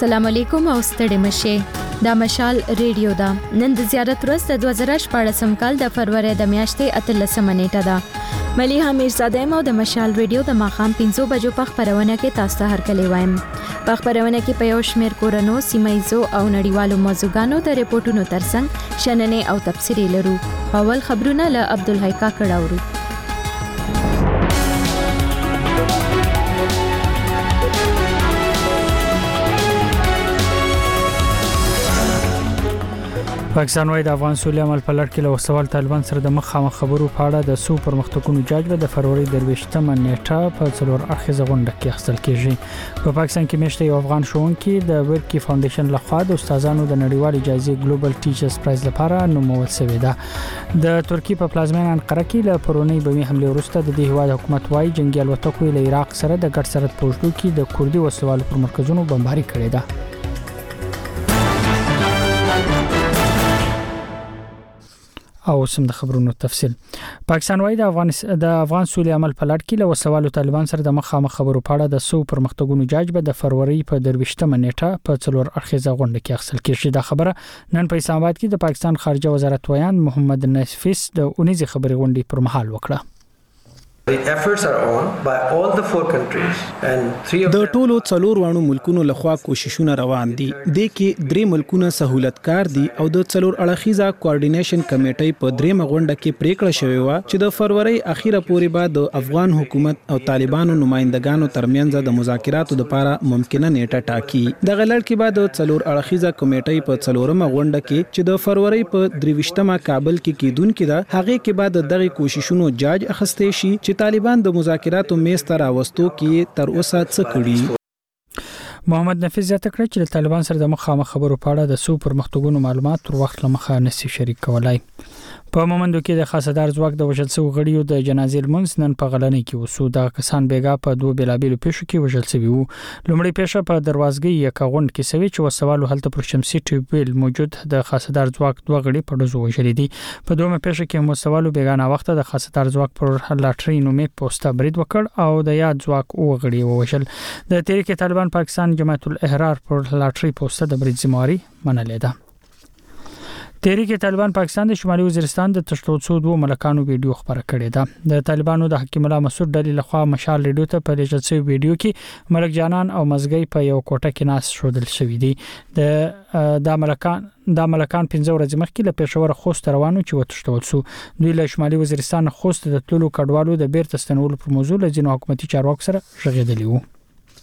السلام علیکم او ستړي مشه دا مشال ریډیو دا نن د زیارت ورځ د 2014 کال د فروری د میاشتې 13 نیټه ده مليحه میرزاده مو د مشال ریډیو د ماخام 5 بجو په خبرونه کې تاسو ته هرکلی وایم په خبرونه کې په یو شمېر کورونو سیمایزو او نړیوالو موضوعګانو د ریپورتونو ترڅنګ شننې او تفسیری لرو اول خبرونه له عبدالحی کاکړ اورو پاکستان وايي د افغان سولې عمل په لړ کې له وسوال طالبان سره د مخامخ خبرو په اړه د سو پرمختګونو جاج د فروری 28 نیټه په څلور اخیزه غونډه کې اخیستل کیږي په پاکستان کې میشته یو افغان ښوونکي د ورکی فاونډیشن لخوا د استادانو د نړیوالې جایزې ګلوبل ټیچرز پرایز لپاره نومول شوی ده د ترکی په پلازمینه انقره کې له پرونی بمي حمله وروسته د دې هواد حکومت وايي جنگي الوتکو له عراق سره د ګډ سرحد پوښتو کې د کوردي وسوالو پر مرکزونو بمباري کړې ده او سم د خبرونو تفصیل پاکستان وايي د افغان سولې عمل په لړ کې له وسوالو طالبان سره د مخامخ خبرو په اړه د سو پرمختګونو جاج به د فروری په 28 نیټه په څلور اخیزه غونډه کې اخیستل کېږي دا خبره نن په اسلام آباد کې د پاکستان خارجه وزارت ویان محمد نفیس د اونیزه خبري غونډې پر مهال وکړه The efforts are on by all the four countries and three of د ټولو څلور وانو ملکونو لخوا کوششونه روان دي د کې درې ملکونه سہولتکار دي او د څلور اړخیزه کوارډینیشن کمیټې په درېمه غونډه کې پریکړه شوې و چې د فروری اخیره پورې بعد د افغان حکومت او طالبانو نمائندګانو ترمنځ د مذاکراتو لپاره ممکنه نیټه ټاکي د غلړ کې بعد د څلور اړخیزه کمیټې په څلورمه غونډه کې چې د فروری په 23مه کابل کې کیدونکې ده هغه کې بعد دغه کوششونو جاج اخستې شي چې طالبان د مذاکراتو میز ته راوستو کې تر اوسه څه کړي محمد نفیس زیاته کړ چې طالبان سره د مخامخ خبرو په اړه د سو پرمختګونو معلومات تر وخت لمخه نشي شریک کولای په مومندو کې د خاصدار ځواک د وژل شوی غړیو د جنازې لمونځ نن په غلنۍ کې وسو د کسان بیګا په دوه بلابلو پیښو کې وژل شوی وو لومړی پیښه په دروازګي یک غونډ کې سوي چې وسوالو هلته پر شمسي ټیوبل موجود د خاصدار ځواک دوه غړي په دزو وژل دي په دومره پیښه کې وسوالو بیګانه وخت د خاصدار ځواک پر لاټري نومې پوسټه برید وکړ او د یاد ځواک او غړي وژل د تحریک طالبان پاکستان جماعت الاحرار پر لاټري پوسټه د برید ذمہواری منلې ده تحریک طالبان پاکستان د شمالي وزیرستان د تشتوڅو دوه ملکانو ویډیو خبره کړې ده د طالبانو د حکیم الله مسعود ډلې لخوا مشال ریډیو ته په لېږل شوی ویډیو کې ملک جانان او مزګي په یو کوټه کې ناس شودل شوی دي د ملکان 15 ورځې مخکې له پېښور خوست روانو چې وتښتول شو دوی له شمالي وزیرستان خوست د تللو کډوالو د بیرته ستنولو پر موضوع له ځینو حکومتي چارواکو سره ژغېدلی وو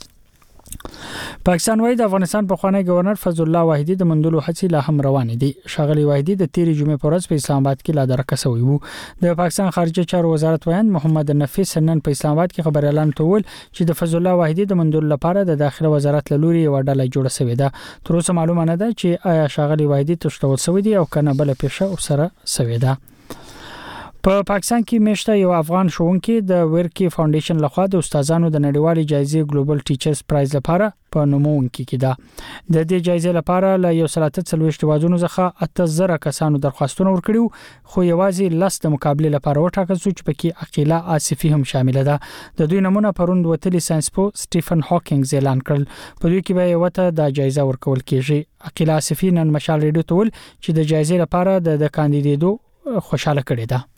پاکستان وايي د افغانستان په خوانی گورنر فضل الله واحدی د مندلو هڅې لا هم روان دي شاغلی واحدی د تیری جمعې پر ورځ په اسلام آباد کې لا درکه شوی وو د پاکستان خارجه چارو وزارت ویان محمد نفیس نن په اسلام آباد کې خبر اعلان تول چې د فضل الله واحدی د مندلو لپاره د داخله وزارت لوري یو ډله جوړه شوې ده تر اوسه معلومه نه ده چې آیا شاغلی واحدی تشتول شوی دی او کنه بل پیښه سره شوی ده په پاکستان کې میشته یو افغان ښوونکي د ورکی فاونډیشن لخوا د استادانو د نړیوالې جایزې ګلوبل ټیچرز پرایز لپاره په نومونکي کې ده د دې جایزې لپاره له 143 وادونو څخه 8000 کسانو درخواستونه ورکړي خو یوازې لس د مقابله لپاره وټاکل شو چې پکې عقیله آصفی هم شامل ده د دوی نمونه پروند وتلی ساينسپو سټيفن هاکینګز اعلان کړل په دوی کې به یو ته د جایزه ورکول کېږي عقیله آصفی نن مشال ریډیو ته ول چې د جایزې لپاره د کاندیدېدو خوشاله کړي ده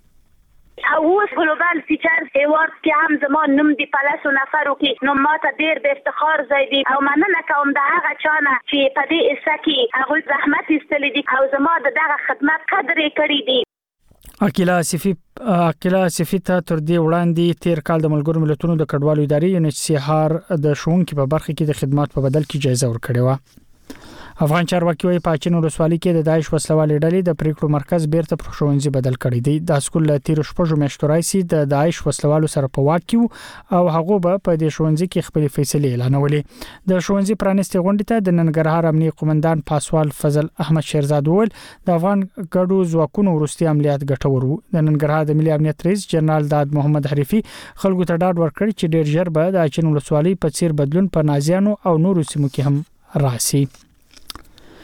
اوس ګلوبال ټیچر ایوارډ کې هم زمون نوم دی پلاسو نفرو کې نو ماته ډیر به افتخار زیدي او مننه کوم د هغه چانه چې په دې اسه کې هغه زحمت ایستلی دي او زما دغه خدمت قدر کړی دي عقیله آصفی ته تر دې وړاندې تیر کال د ملګرو ملتونو د کډوالو ادارې UNHCR د ښوونکي په برخه کې د خدمات په بدل کې جایزه ورکړې و افغان چارواکي وايي پاچین ولسوالۍ کې د داعش وسلوالې ډلې د پریکړو مرکز بیرته پر ښوونځي بدل کړی دی د اسکول له تیر شپږو میاشتو راځي د داعش وسلوالو سره په واک کې او هغه به په دې ښوونځي کې خپل فیصله اعلانولې د ښوونځي پرانیستي غونډې ته د ننګرهار امنیه قومندان پاسوال فضل احمد شیرزاد ول د افغان ګډو ځواکونو وروستي عملیات ګټور وو د ننګرهار د ملي امنیت رئیس جنرال داد محمد حریفي خلکو ته ډاډ ورکړ چې ډیر ژر به د اچین ولسوالۍ په څیر بدلون په نازیانو او نورو سیمو کې هم راسي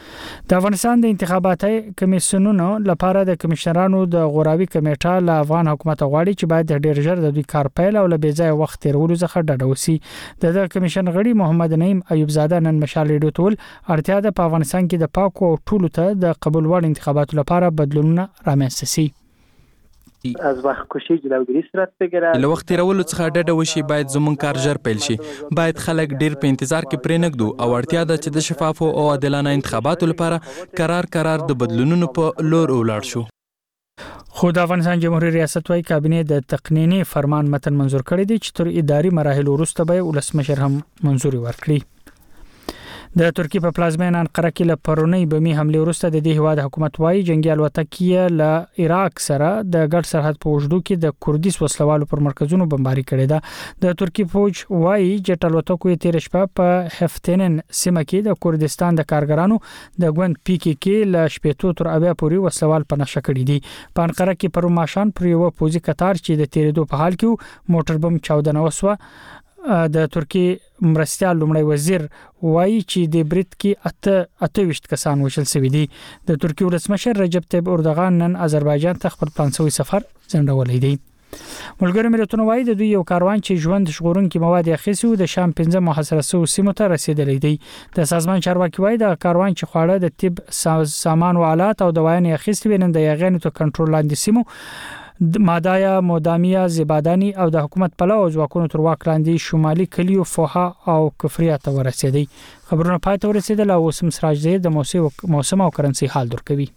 د افغانستان د انتخاباتي کمیسیونونو لپاره د کمشنرانو د غوراوي کمیټه له افغان حکومت غواړي چې باید ډیر ژر د دوی کار پیل او له بېځای وخت تیرولو څخه ډډه وسی. د کمیشن غړي محمد نعیم ایوب زاده نن مشال ریډیو تول اړتیا ده په افغانستان کې د پاکو او ټولو ته د قبول وړ انتخاباتو لپاره بدلونونه رامنځته شي. از وخت کشی جلوگیری صورت بگیره. له وخت تیرولو څخه ډډه وشي. باید زمون کار ژر پیل شي. باید خلک ډیر په انتظار کې پرې نګدو او اړتیا ده چې د شفافو او عادلانه انتخاباتو لپاره قرار د بدلونونو په لور ولاړ شو. خو د افغانستان جمهوریت ریاست وايي کابینه د تقنینی فرمان متن منزور کړی دی چې تر اداري مراحل وروسته به ولسمشر هم منزوري ورکړي. د ترکیه په پلازمینه انقره کې له پرونی بمی حمله وروسته د دې هواد حکومت وايي جنگي الوتکې له عراق سره د ګډ سرحد په وجودو کې د کوردیس وسلوالو پر مرکزونو بمباري کړې ده. د ترکیه فوج وايي چې الوتکو یې تیر شپه په هفتنن سیمه کې د کوردستان د کارګرانو د ګوند PKK له شپېتو تر اویا پورې وسلوال په نشه کړی دي. په انقره کې پر ماشان پر یو پوزي قطار چې د تیرېدو په حال کې موټر بم چاودنه وسوه. د ترکیه مرستیال لومړی وزیر وایي چې د بریټ کې 28 کسان وشل شوي دي. د ترکیه ولسمشر رجب طیب اردوغان نن آذربایجان ته خپل پلانسوي سفر ځنډولی دی. ملګری ملتونه وایي د دوی یو کاروان چې ژوند ژغورونکي مواد اخیستي د شام 15 محاصره شوو سیمو ته رسیدلی دی. د سازمان چارواکي وایي د کاروان چې خواړه د طب سامان او آلات او دوايانې اخیستي وینن د یغین ته کنټرول لاندې سیمو مادایا مودامیا زیبادانی او د حکومت پلو ځواکونو تر واک لاندې شمالي کلیو فوها او کفریه ته ورسېدي. خبرونه پای ته ورسېدل او وسم سراج زید د موسم او کرنسي حال درکوي.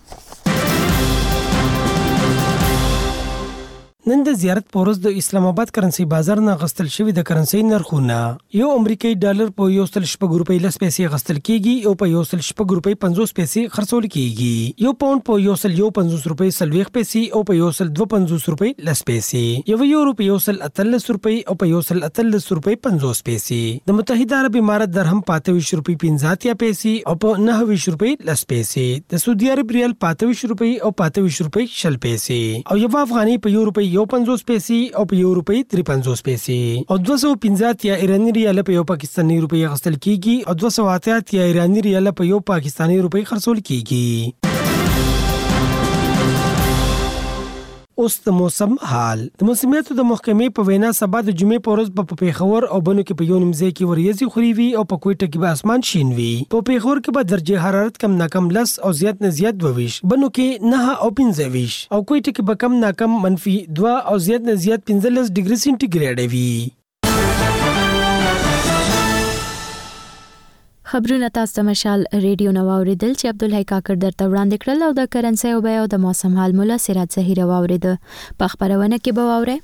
نن د زیارت پورز د اسلام آباد کرنسي بازار نه غستل شوی د کرنسي نرخونه یو امریکایي ډالر په 1.8 روپۍ لس پیسې غستل کیږي او په 1.8 روپۍ 50 پیسې خرڅول کیږي. یو پاوند په 1.50 روپۍ 30 پیسې او په 1.25 روپۍ لس پیسې. یو یورو په 1.18 روپۍ او په 1.18 روپۍ 50 پیسې. د متحده عرب امارات درهم په 28 روپۍ 50 پیسې او په 29 روپۍ لس پیسې. د سعودي عرب ریال په 28 روپۍ او په 28 روپۍ 10 پیسې او یو افغاني په یو روپۍ 50 پیسې او په یو روپۍ 53 پیسې او 250 یا ایرانی ریال په یو پاکستاني روپۍ غستل کیږي او 280 یا ایرانی ریال په یو پاکستاني روپۍ خرڅول کیږي. اوس د موسم حال. د موسمیاتو د محکمې په وینا سبا د جمعې په ورځ په پیښور او بنو کې په یو نیمځای کې وریځي خوري وي او په کوټه کې به اسمان شین وي. په پیښور کې به درجه حرارت کم ناکم 10 او زیات نه زیات 22، بنو کې 9 او 25 او کوټه کې به کم ناکم -2 او زیات نه زیات 15 ډیګري سنټیګریډ وي. خبرونه تاسو ته مشال ریډیو نو اوریدل چې عبدالحی کاکړ درته وړاندې کړل او د کرنسي او بیا د موسم حال مولا سراج زهیره واورید. په خبرونه کې به واورئ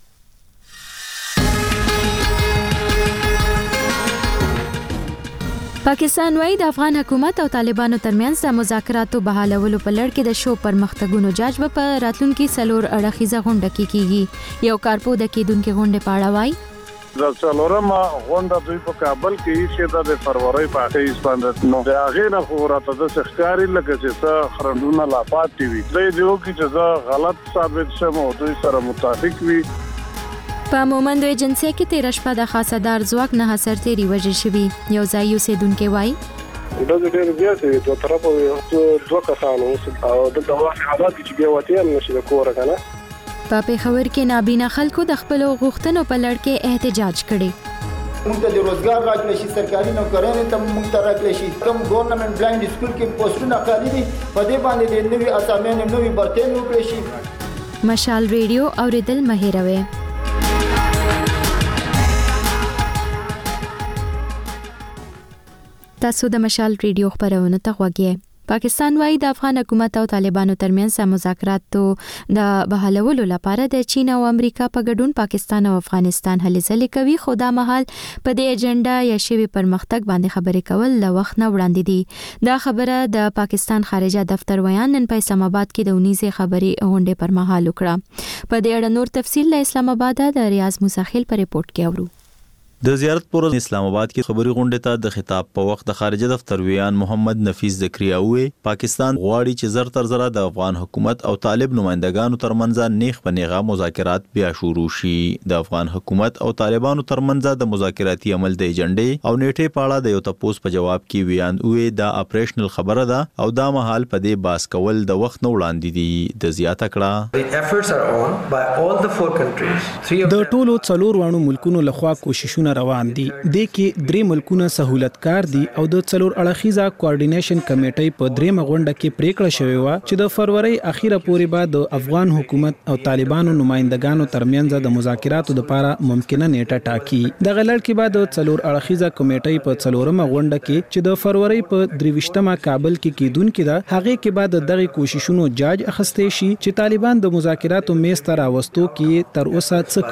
پاکستان وايي د افغان حکومت او طالبانو ترمنځ د مذاکراتو بحالولو په لړ کې د شو پرمختګونو جاج په راتلونکي څلور اړخیزه غونډه کې کیږي. یو کارپو د کېدونکو غونډې په اړه وايي د څلورمه غونډه دوی په کابل کې چې د فروری په 28 باندې نو د هغه نه خبرته د ښکاری لکه چې څه خرندونه لا پاتې وي. دوی دیو کې چې زه غلط ثابت شوم او دوی سره متفق وي. په مومند ایجنسی کې 13 شپه د خاصدار ځواک نه سرتيري وژل شوی. یو ځای اوسیدونکو وايي د ډېر زیات دي دوه طرفه دوه کسانو او د دوه حالات چې بیا وته نشي د کوره کنه. په پیښور کې نابینا خلکو د خپل غوښتنو په لړ کې احتجاج کړي. موږ ته د روزګار راکړل شي، سرکاري نوکرانو ته موږ ته راکړل شي. کوم ګورنمنت بلایند سکول کې پوسټونه خالي دي په دې باندې د نوې اسامبلې نوې برتین وکړي شي. مشال ریډیو اوریدل مهیروي. تاسو د مشال ریډیو خبرونه ته غوږی. پاکستان وايي د افغان حکومت او طالبانو ترمنځ مذاکراتو د بحالولو لپاره د چین او امریکا په ګډون پاکستان او افغانستان هلې ځلې کوي. خو دا مهال په دې اجنډا یا شوی پرمختګ باندې خبرې کول له وخت نه وړاندې دي. دا خبره د پاکستان خارجه دفتر ویان نن په اسلام آباد کې د 19 خبري غونډې پر مهال وکړه. په دې اړه نور تفصیل له اسلام آباد د ریاض مساخیل پر ریپورت کې اورو. د زیارت پر اسلام آباد کې خبري غونډه ته د خطاب په وخت د خارجه دفتر ویان محمد نفیس زکریا وې پاکستان غواړي چې زر تر زره د افغان حکومت او طالب نمائندګانو ترمنځ نیغ په نیغه مذاکرات بیا شروع شي. د افغان حکومت او طالبانو ترمنځ د مذاکراتي عمل د ایجنډې او نیټه په اړه د یو تپوس په جواب کې ویان وې دا اپریشنل خبره ده او دا مهال په دې باس کول د وخت نه وړاندې دي. د زیاته کړه د ټولو څلور وانو ملکونو لخوا کوششونه روان دي. د کې درې ملکونه سہولتکار دي او د څلور اړخیزه کوارډینیشن کمیټې په درېمه غونډه کې پریکړه شوې و چې د فروری اخیره پورې بعد د افغان حکومت او طالبانو نمائندګانو ترمنځ د مذاکراتو لپاره ممکنه نیټه ټاکي. د غلړ کې بعد د څلور اړخیزه کمیټې په څلورمه غونډه کې چې د فروری په 23مه کابل کې کیدونکې ده هغه کې بعد دغه کوششونو جاج اخستې شي چې طالبان د مذاکراتو میز ته راوستو کې تر اوسه څه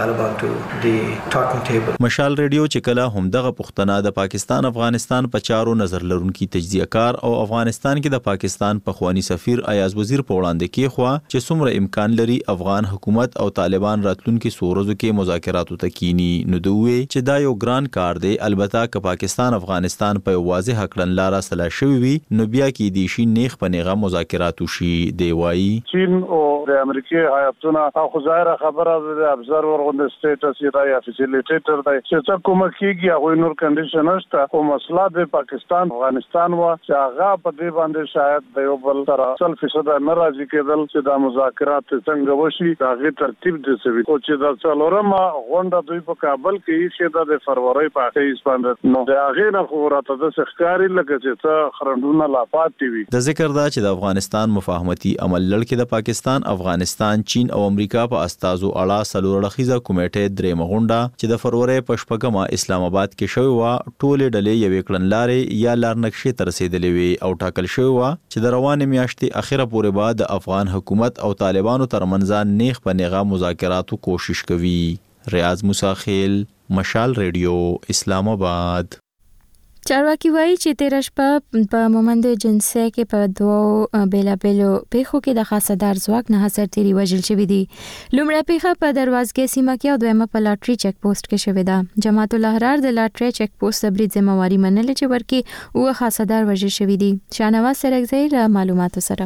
کړي. مشال ریډیو چې کله هم دغه پښتنه د پاکستان افغانستان په چارو نظر لرونکي تجزیه کار او افغانستان کې د پاکستان په خوانی سفیر ایاز وزیر په وړاندې کې خو چې څومره امکان لري افغان حکومت او طالبان راتلونکي سورزو کې مذاکراتو تکینی نو دوی چې دا یو ګران کار دی. البته که پاکستان افغانستان په واضح کړنلاره سلا شوی وي نو بیا کې دی شي نیغ په نیغه مذاکراتو شي. دی وایي چین او د امریکای حیاتونه او ظاهره خبره د ابزرور غونډه سټیټس یا فیسیلیټیټر دی چې څه کوم کېږي هغه نور کنډیشن نشته او مسله د پاکستان افغانستان و چې هغه په دې باندې شاید د یو بل سره 100% نه راځي کېدل چې د مذاکرات څنګه وشي هغه ترتیب دي سوي او چې د څلورمه غونډه دوی په کابل کې چې د فروری په 28 باندې نو د هغه نه خو راته د ښکاری لکه چې څه خرندونه لا پاتې وي. د ذکر دا چې د افغانستان مفاهمتي عمل لړ کې د پاکستان افغانستان چین او امریکا په استازو اړه سلورړخیزه کمیټه درېمه غونډه چې د فروری په شپږمه اسلام آباد کې شوی و ټولې ډلې یوې کړنلارې یا لارنقشې ته رسیدلې وي او ټاکل شوی و چې د روانې میاشتې اخیره پورې بعد د افغان حکومت او طالبانو ترمنځ نیغ په نیغه مذاکراتو کوشش کوي. ریاض موسی خیل، مشال ریډیو، اسلام آباد. چارواکي وایي چې تیر شپه په مومند جنسي کې په دوه بیلابیلو پیښو کې د خاصدار ځواک نه سرتيري وژل شوی دي. لومړی پیښه په دروازګې سیمه کې او دویمه په لاټري چک پوسټ کې شوې ده. جماعت الاحرار د لاټري چک پوسټ د برید ذمہواری منلې چې ورکی او خاصدار وژل شوی دي. شانواز سرګزی له معلوماتو سره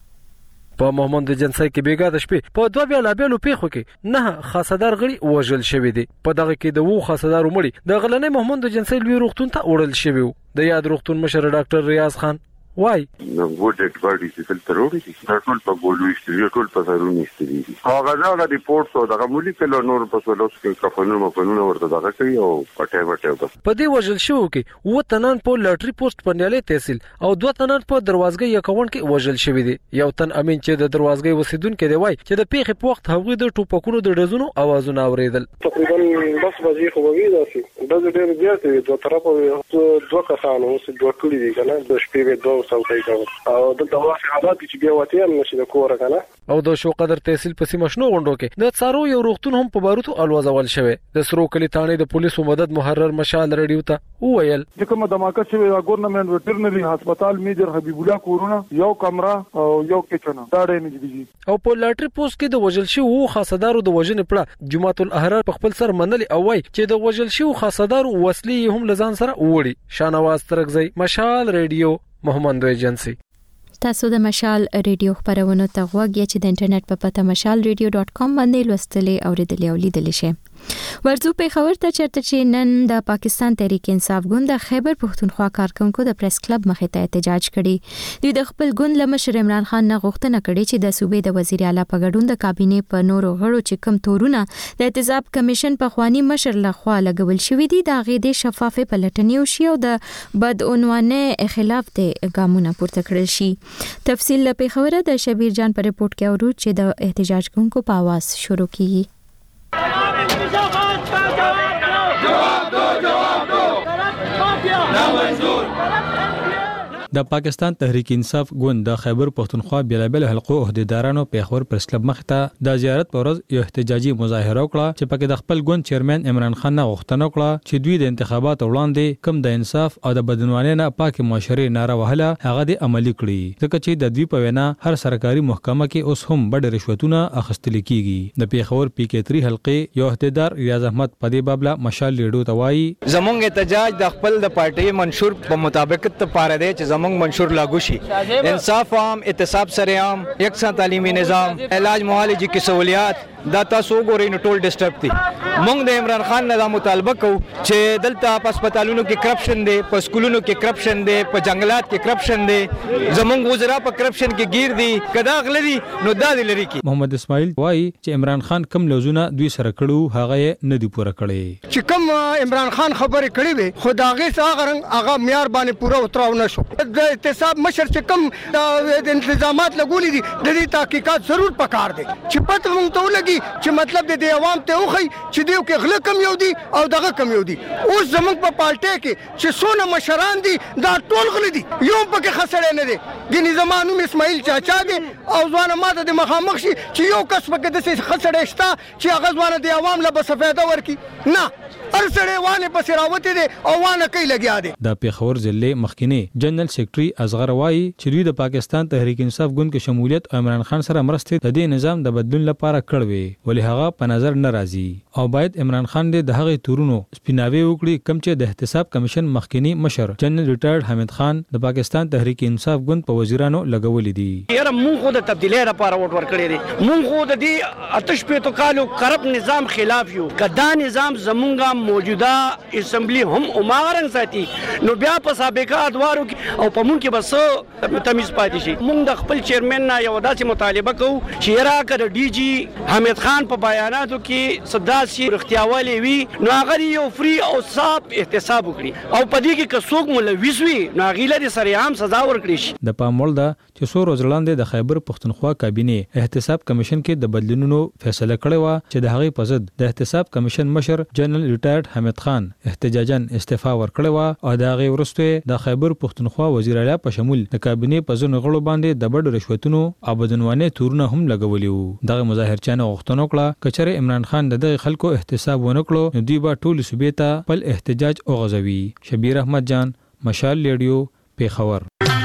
په محمد جنسي کې بیګا د شپې په دوه بیلابیلو پیښو کې نه خاصدار غړي وژل شوی دي. په دغه کې د وو خاصدار مړي د غلنې محمد جنسي لوی روغتون ته وړل شوی و. د یاد روغتون مشر ډاکټر ریاض خان وای نو ګوډ باډي چې فلټر وړي چې ټول په ګولو استری ټول په زارونی استری هغه دا ریپورت او دغه مولیکل نور په سولوس کې کفنونه ورته دغه کوي او پټه بس په دې وژل شو کې و تنان په لاټري پوسټ پنیالې تحصیل او دوه تنان په دروازګي اکاونټ کې وژل شوی دي. یو تن امین چې د دروازګي وسیدونکو دی وای چې د پیښې په وخت هغه د ټوپکونو د ډزونو اوازونه اوریدل. تقریبا 10 بجې خو وی داسې د ډېر زیات دوه طرفه دوه کسانو چې دوه کلی دي کنه د شپې دوه څوکۍ کاوه او د دواسي حالات چې بیا وته هم نشي د کوره کنه او د شو قدر تحصیل په سیمه شنو غونډو کې د څارو یو روغتون هم په باروتو الوازول شوی. د سرو کلی تانه د پولیسو مدد محرر مشال ریډیو ته وویل چې کومه دماکه شوی د ګورنمنت وټرنری هسپتال میجر حبیب الله کورونا یو کمره او یو کچن دا ډېر نږدې او په لاټري پوسټ کې د وژل شو خاصدارو د وژنې پړه جماعت الاحرار په خپل سر منلي او وای چې د وژل شو خاصدارو وسلې هم لزان سره وړي. شانواز ترګزی، مشال ریډیو، محمد ایجنسی. تاسو د مشال ریډیو خبرونه ته غوږی چې د انټرنیټ په پته mashalradio.com باندې لوستلې او ریډلې او لیدلې شئ. ورځو په خبر ته چرته چې نن د پاکستان تحریک انصاف ګوند د خیبر پښتونخوا کارکونکو د پریس کلب مخې ته احتجاج کړي. دوی د خپل ګوند لمشر عمران خان نه غوښتنه کړې چې د صوبې د وزیر اعلی په ګډون د کابینې په نورو غړو چې کم تورونه د احتساب کمیشن په خوانی مشر لخوا لګول شوې دي د غېدې شفافه پلټنې وشي او د بدعنوانه خلاف د ګامونه پورته کړل شي. تفصیل په خبره د شبیر جان په رپورت کې اورو چې د احتجاج کوونکو په आवाज شروع کیږي. د پاکستان تحریک انصاف ګوند د خیبر پښتونخوا بیلابل حلقو عہدیدارانو پیښور پریس کلب مخ ته د زیارت پر ورځ یو احتجاجي مظاهره وکړه چې پکې د خپل ګوند چیرمن عمران خان نه غوښتنه وکړه چې دوی د انتخاباتو وړاندې کم د انصاف او د بدعنوانۍ نه پاکه معاشري ناره وهله هغه د عملی کړي ځکه چې د دوی په وینا هر سرکاري محکمه کې اوس هم بډ رشوتونه اخیستل کیږي د پیښور PK3 حلقې یو عہدیدار ریاض احمد پدې بابلا مشال لیډو توای زمونږ احتجاج د خپل د پارټي منشور په مطابقت ته پاره دی چې زمونږ منشور لاګو شي انصاف عام احتساب سرعام یکساں تعلیمي نظام علاج معالجې کې سہولیات دا تاسو ګورئ نو ټول ډسټرب دي مونږ د عمران خان نه مطالبه کوو چې دلته په هسپتالونو کې کرپشن دی په سکولونو کې کرپشن دی په جنگلات کې کرپشن دی زمونږ وزرا په کرپشن کې گیر دي کدا غلدي نو دا لري کې محمد اسماعیل وایي چې عمران خان کم لوزونه دوی سره کړو هغه نه دی پوره کړی چې کم عمران خان خبرې کړې وي خداغه څنګه رنګ هغه معیار باندې پوره اتراو نشو د احتساب مشر چې کم د انتظامات لګولې دي د دې تحقیقات ضرور پکار دي چې پته مونږ ته ولګي چې مطلب د عوام ته وخی چې دیو کې غله کم یو دي او دغه کم یو دي اوس زمونږ په پالټي کې چې سونه مشران دي دا ټول غله دي یو پکې خسرې نه دي ګنې زمانو اسماعیل چاچا دي او ځوانه ماته د مخامخ شي چې یو کس پکې د خسرې شتا چې هغه ځوانه د عوام له بسفیده ورکی نه ارسړې وانه پسې راوته دي او وانه کوي لګیا دي د پیښور ضلع مخکینی جنرال سیکریټري اصغر وایي چې دوی د پاکستان تحریک انصاف ګوند کې شمولیت عمران خان سره مرسته د دې نظام د بدلون لپاره کړوي ولې هغه په نظر نه راځي او باید عمران خان د هغه تورونو سپیناوي وکړي کم چې د احتساب کمیشن مخکینی مشر جنرال ریټایرډ حمید خان د پاکستان تحریک انصاف ګوند په وزیرانو لګولې دي یاره مونږ خو د تبدیلی لپاره ووټ ورکړی دی مونږ خو د دې آتش پېتو کالو کرپ نظام خلاف یو کدا نظام زمونږه موجوده اسمبلی هم عمران ساتي نو بیا په سابقه ادوارو کې او په مونږ کې بس تمیز پاتې شي مونږ د خپل چیرمن نه یو داسې مطالبه کوو چې یاره کړه ډي جی حمید خان په بیاناتو کې صداسي اختیاوالي وي نو هغه یو فری او صاف احتساب وکړي او په دې کې که څوک ملوث وي نو هغه لري سریعام سزا ورکړي شي د پامول دا چې څو ورځې وړاندې د خیبر پښتونخوا کابینه احتساب کمیشن کې د بدلونونو فیصله کړې و چې د هغې په ضد د احتساب کمیشن مشر جنرال ریټایرډ حمید خان احتجاجاً استعفا ورکړې و او د هغې وروسته د خیبر پښتونخوا وزیر اعلی په شمول د کابینه په ځینو غړو باندې د بډو رشوتونو او بدعنوانۍ تورونه هم لګولي وو دغه مظاهرچیانو غوښتنه وکړه کچره عمران خان د خلکو احتساب ونکړو نو دوی به ټول صوبې ته خپل احتجاج وغځوي شبیر احمد جان مشال لیډیو پیښور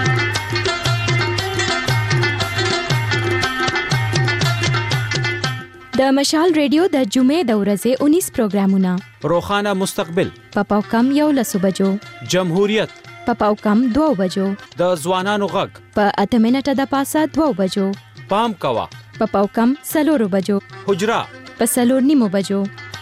د مشال ریډیو د جمعې د ورځې 19 پروګرامونه روخانه مستقبل پاو کم 11 بجو جمهوریت پاو کم 2 بجو د ځوانانو غږ په 8 منټه د پاسه 2 بجو پام کوا پاو کم 4 بجو حجرا په 4:30 بجو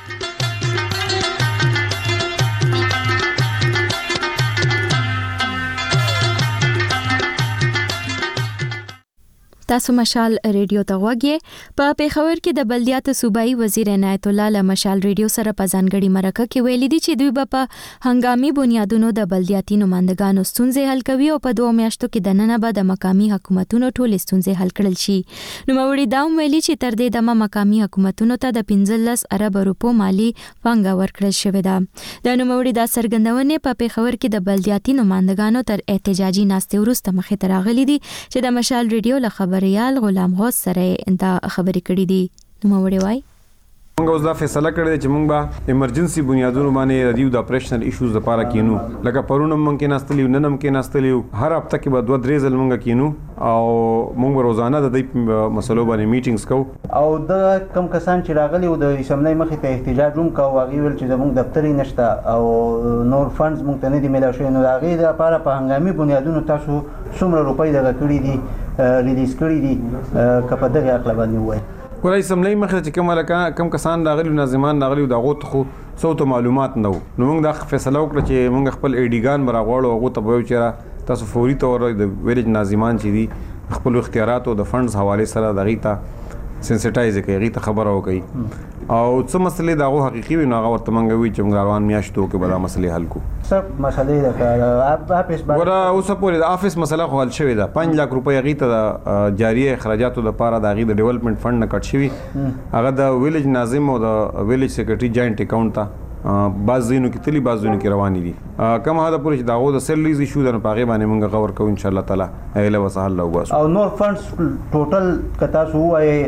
تاسو مشال ریډیو ته غوږی په پیښور کې د بلدیاتو صوبایي وزیر عنایت الله له مشال ریډیو سره په ځانګړي مرکه کې ویلي دي چې دوی په هنګامي بنیادونو د بلدیاتي نمائندګانو ستونزې حل کوي او په 2 میاشتو کې د نن به د مقامي حکومتونو ټول ستونزې حل کړل شي نو موري دا ویلي چې تر دې د مقامي حکومتونو ته د 15 ارب روپو مالی پانګه ورکړل شوې ده د نوموړي دا څرګندونې په پیښور کې د بلدیاتي نمائندګانو تر احتجاجي ناستې وروسته مخې ته راغلي دي چې د مشال ریډیو له خبريال غلام غوث سره دا خبرې کړې دي نو وړي وای موږ اوس دا فیصله کړې چې موږ به ایمرجنسي بنیادونو باندې ریویو د اپریشنل ایشوز لپاره کینو لکه پرونه ممکن ناستلیو نن ممکن ناستلیو هر هفته کې به 2-3 ځل موږ کینو او موږ روزانه د دې مسلو باندې میټینګز کوو او د کم کسان چې راغلي او د اسمبلی مخې ته احتجاج هم کوي هغه ویل چې زموږ دفتر نشته او نور فندز موږ ته نه دي ملای شوی نو هغه د لپاره په هنګامي بنیادونو تاسو څومره روپۍ دغه کړی دي ریلیز کړی دي کپه دغه اخلا باندې وای ولای سملای مخه چې کم کسان راغلي ناظمان راغلي دا غوت خو صوت معلومات نو موږ دا فیصله وکړه چې موږ خپل ایډیګان براغوړو هغه ته وایو چې تاسو فوري تور د ویلج ناظمان چې دي خپل اختیارات او د فندز حواله سره دغه ته سنسټایز کوي ته خبرو کوي او څه مسلې دا حقيقي وي نو هغه ورته منګوي چې موږ روان میاشتو کې بل مسلې حل کو سب مسلې د افیس ورا اوس پورې د افیس مسله خو حل شوې ده 5 لک روپۍ غي ته د جاری اخراجاتو لپاره د غي د ډیولپمنٹ فند نه کټ شوی هغه د ویلیج ناظم او د ویلیج سیکریټري جاینټ اکاونټ ته بعض زینو کې تلی بعض زینو کې رواني دي کوم هدا پوره چې داغو د سیلریز ایشو د پاغه باندې موږ غور کوو ان شاء الله تعالی ایله وسهل له واسو او نور فندز ټوټل کتا سو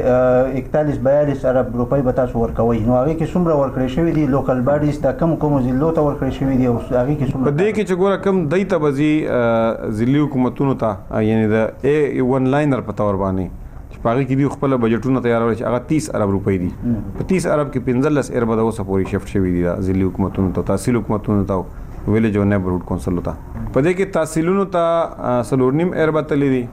41-42 ارب روپۍ به تاسو ورکوي نو هغه کې څومره ورکړی شوی دي لوکل باډیز د کوم ضلعو ته ورکړی شوی دي او هغه کې څومره په دې کې چې ګوره کم دایته بزي ضلعي حکومتونو ته یعنی د ای ون لاینر په تور باندې پاغي کې دی خپل بجټونه تیارول چې هغه 30 ارب روپۍ دي په 30 ارب کې 15 ارب د اوسه پوری شفت شوی دي د ضلعي حکومتونو ته تحصیل حکومتونو ته ویلج او نیبرهود کونسل ته په دې کې تحصیلونو ته سلورنیم ارب تللی دي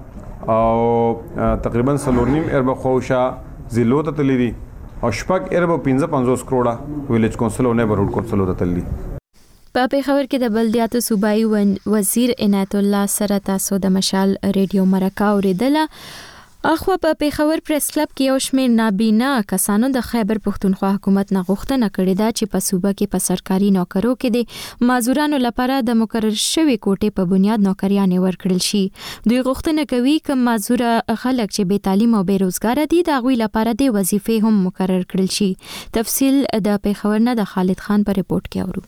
او تقریبا سلورنیم ارب خوشا ضلعو ته تللی دي او شپږ ارب 55 کروڑه ویلج کونسل او نیبرهود کونسل ته تللی په پیښور کې د بلدیاتو صوبایي وزیر عنایت الله سره تاسو د مشال ریډیو مرکه اوریدله اخوا په پیښور پریس کلب کې یو شمېر نابینا کسانو د خیبر پښتونخوا حکومت نه غوښتنه کړې ده چې په صوبه کې په سرکاري نوکرو کې د معذورانو لپاره د مقرر شوی کوټې په بنیاد نوکریانې ورکړل شي. دوی غوښتنه کوي چې معذور خلک چې بې تعلیم او بې روزګار دي د هغوی لپاره د وظیفې هم مقرر کړل شي. تفصیل د پیښور نه د خالد خان په ریپورت کې اورو.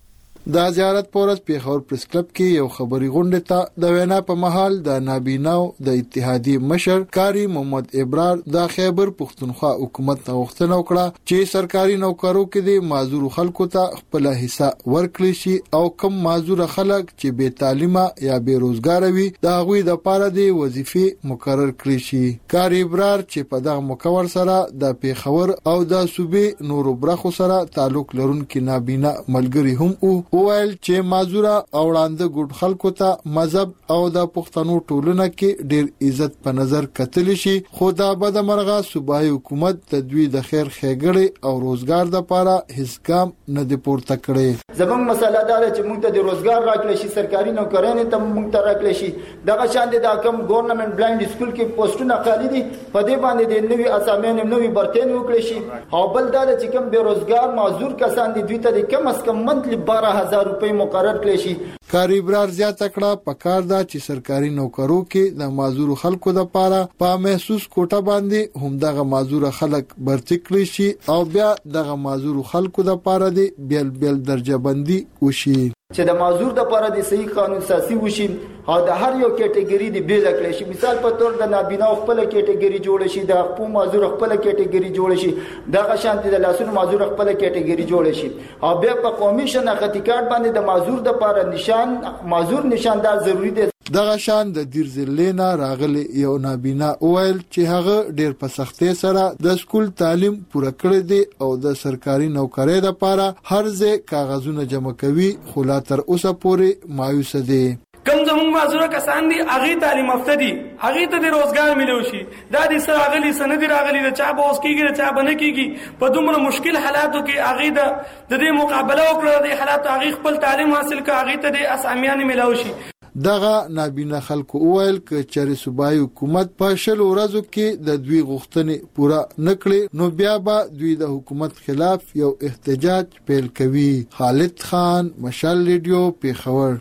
د زیارت پورز پیښور پریس کلب کې یو خبري غونډه ته د وینا په محل د نابیناو د اتحادی مشر کاری محمد ابرار د خیبر پښتونخوا حکومت ته غوښتنه وکړه چې سرکاري نوکرو کې د معذور خلکو ته خپل حصہ ورکړي شي او کم معذور خلک چې بې تعلیمه یا بې روزګار وي د هغوی د پاره د وظیفې مقرر کړي شي. کاری ابرار چې په دغه مکور سره د پیښور او د صوبې نورو برخو سره تعلق لرونکي نابینا ملګری هم او وویل چې معذوره او وړاندې ګډ خلکو ته مذهب او د پښتنو ټولنه کې ډېر عزت په نظر کتل شي خو دا بد مرغه صوبایي حکومت د دوی د خیر ښېګړې او روزګار لپاره هیڅ ګام نه دی پورته کړی. زموږ مسله دا ده چې موږ ته د روزګار راکړل شي سرکاري نوکرانې ته موږ ته راکړل شي دغه شان د کوم ګورنمنت بلایند سکول کې پوسټونه خالي دي په دې باندې د نوي اسامین نوي برتین وکړي شي او بل دا چې کوم بې روزګار معذور کسان دي دوی ته د کم از کم منتلی 12,000 روپۍ مقرر کړي شي. کاری ابرار زیاته کړه پکار دا چې سرکاري نوکرو کې د معذور خلکو لپاره په محسوس کوټه باندې هم دغه معذور خلک برتي کړي شي او بیا دغه معذور خلکو لپاره د بیل درجه بندي وشي چې د معذور د لپاره د صحیح قانون اساسي وشي او د هر یو کټګوري دی بیل کړي شي. مثال په تور د نابینا خپل کټګوري جوړ شي د خپل معذور خپل کټګوري جوړ شي دغه شانتي د لاسونو معذور خپل کټګوري جوړ شي او بیا په قومي شناختی کارت باندې د معذور د لپاره نشان معذور نشاندار ضروری دی. دغه شان د دیر ضلع راغلي یو نابینا وویل چې هغه ډیر په سختۍ سره د سکول تعلیم پوره کړی دی او د سرکاري نوکرۍ لپاره هر ځای کاغذونه جمع کوي خو لا تر اوسه پورې مایوس دي. کم زموږ معذور کسان دي هغه تعلیم یافته دي هغه ته د روزګار ملو شي دا د سره غلي سند راغلي د چا به اوس کیږي د چا به نه کیږي په دومره مشکل حالاتو کې هغه د دې مقابله وکړه د حالات هغه خپل تعلیم حاصل کړي هغه ته د اسامیان ملو شي. دغه نابینا خلکو وویل چې چېرې صوبایي حکومت په 20 ورځو کې د دوی غوښتنې پوره نکړي نو بیا به دوی د حکومت خلاف یو احتجاج پیل کوي. خالد خان مشال ریډیو پیښور.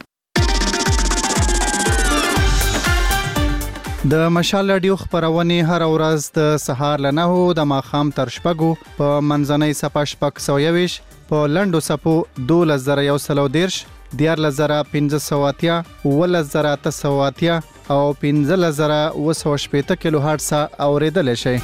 د مشال رادیو خبرونه هر ورځ د سهار له 9 د ماخام تر شپږو په منځنۍ صفه شپږ 120 په لندو صفو 2110 14580 11880 او 15080 کیلو هرتز اوریدل شي.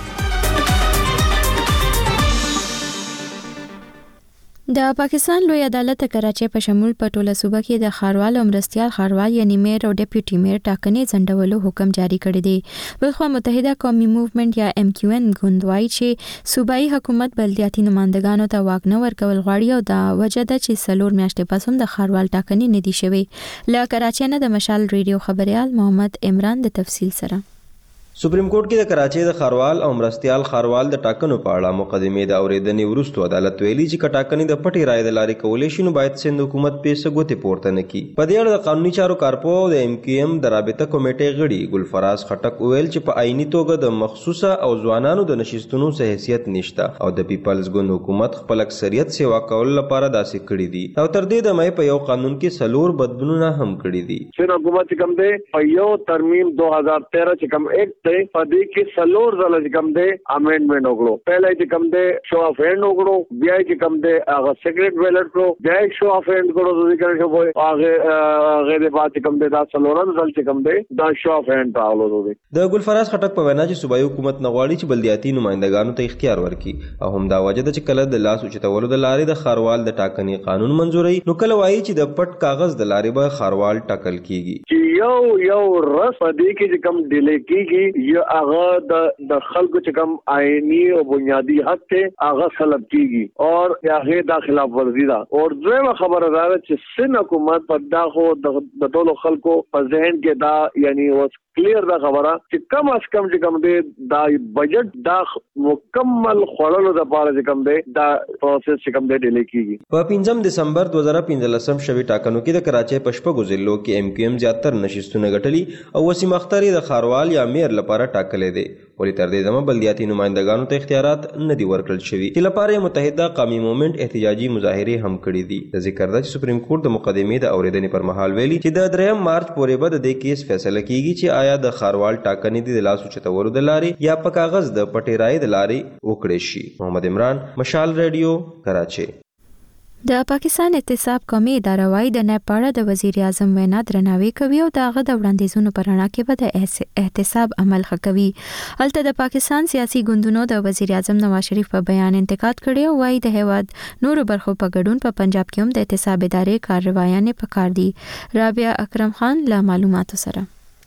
د پاکستان لوی عدالت کراچۍ په شمول په ټوله صوبه کې د خاروال او مرستيال خاروال یعنی میر او ډیپټي میر ټاکنې ځنډولو حکم جاری کړی دی. بلخوا متحده قومي موومېنټ یا MQN غوندوای چې صوبایي حکومت بلدیاتي نمائندګانو ته واک نه ورکول غواړي او دا وجه ده چې سلور میاشتې پس هم د خاروال ټاکنې نه دي شوې. له کراچۍ نه د مشال ریډیو خبريال محمد عمران د تفصیل سره. سپریم کورټ کې د کراچۍ د خاروال او مرستيال خاروال د ټاکنو په اړه مقدمې د اوریدنې وروسته عدالت ویلي چې ټاکنې د پټي رائے د لارې کولې شي نو باید سند حکومت په سګوتې پورته نه کړي. په دې اړه د قانوني چارو کارپو د MQM د رابطه کمیټې غړي ګلفراز خټک ویل چې په آئینی توګه د مخصوصه او ځوانانو د نشستونو څخه حیثیت نشته او د پیپلز ګوند حکومت خپل اکثریت سیوا کول لپاره داسې کړی دي او تر دې د مې په یو قانون کې سلور بدلونونه هم کړی دي. سند حکومت کوم دی په یو ترمیم 2013 چې کوم ایکټ ته په دې کې سلور ځله چې کوم دی امندمنت وکړو. پہله چې کوم دی شو اف هند وکړو، بیا چې کوم دی هغه سیکریټ بیلټ کړو، بیا شو اف هند کړو د ذکر شو هغه غیر بعد چې کوم دی دا سلورم ځل چې کوم دی دا شو اف هند راولو دی. د ګلفراز خټک په وینا چې صوبایي حکومت نغواړي چې بلدیاتي نمائندګانو ته اختیار ورکړي او هم دا وجه ده چې کله د لاس اوچتولو د لارې د ښاروال د ټاکنې قانون منزوري نو کله وایي چې د پټ کاغذ د لارې به ښاروال ټاکل کیږي. یو رس پدې کې چې کوم ډیلې کیږي یا هغه د خلکو چې کوم آئینی او بنیادی حق ته هغه سلب کیږي اور هغه د خلاف ورزي ده. اور دویمه خبره ده چې سن حکومت په داخو د ټولو خلکو په ذهن کې دا یعنی اوس کلیر دا خبره چې کم از کم چې کوم دی دا بجټ دا مکمل خورلو د پاره چې کوم دی دا پروسس چې کوم دی ډیلې کیږي. په 5 دسمبر 2015 شوي ټاکنو کې د کراچۍ په شپږو ضلعو کې MQM زیاتر نشستونه ګټلي او وسیم اختر د ښاروال یا میر لپاره ټاکلې دي. ولې تر دې دمه بلدیاتي نمائندګانو ته اختیارات نه دي ورکړل شوي چې لپاره متحده قومي موومېنټ احتجاجي مظاهرې هم کړې دي. د ذکر ده چې سپریم کورټ د مقدمې د اورېدنې پر مهال ویلي چې د 3 مارچ پورې به د دې کیس فیصله کیږي چې آیا د ښاروال ټاکنې د لاس اوچتولو د لارې یا په کاغذ د پټې رایې د لارې وکړې شي. محمد عمران، مشال ریډیو، کراچۍ. د پاکستان احتساب قومي اداره وايي د نیب په اړه د وزیر اعظم وینا درناوی کوي او دغه د وړاندیزونو پر رڼا کې به د احتساب عمل ښه کوي. هلته د پاکستان سیاسي ګوندونو د وزیر اعظم نواز شریف په بیان انتقاد کړی او وايي د هیواد نورو برخو په ګډون په پنجاب کې هم د احتساب ادارې کاروایانې پکار دي. رابعه اکرم خان له معلوماتو سره.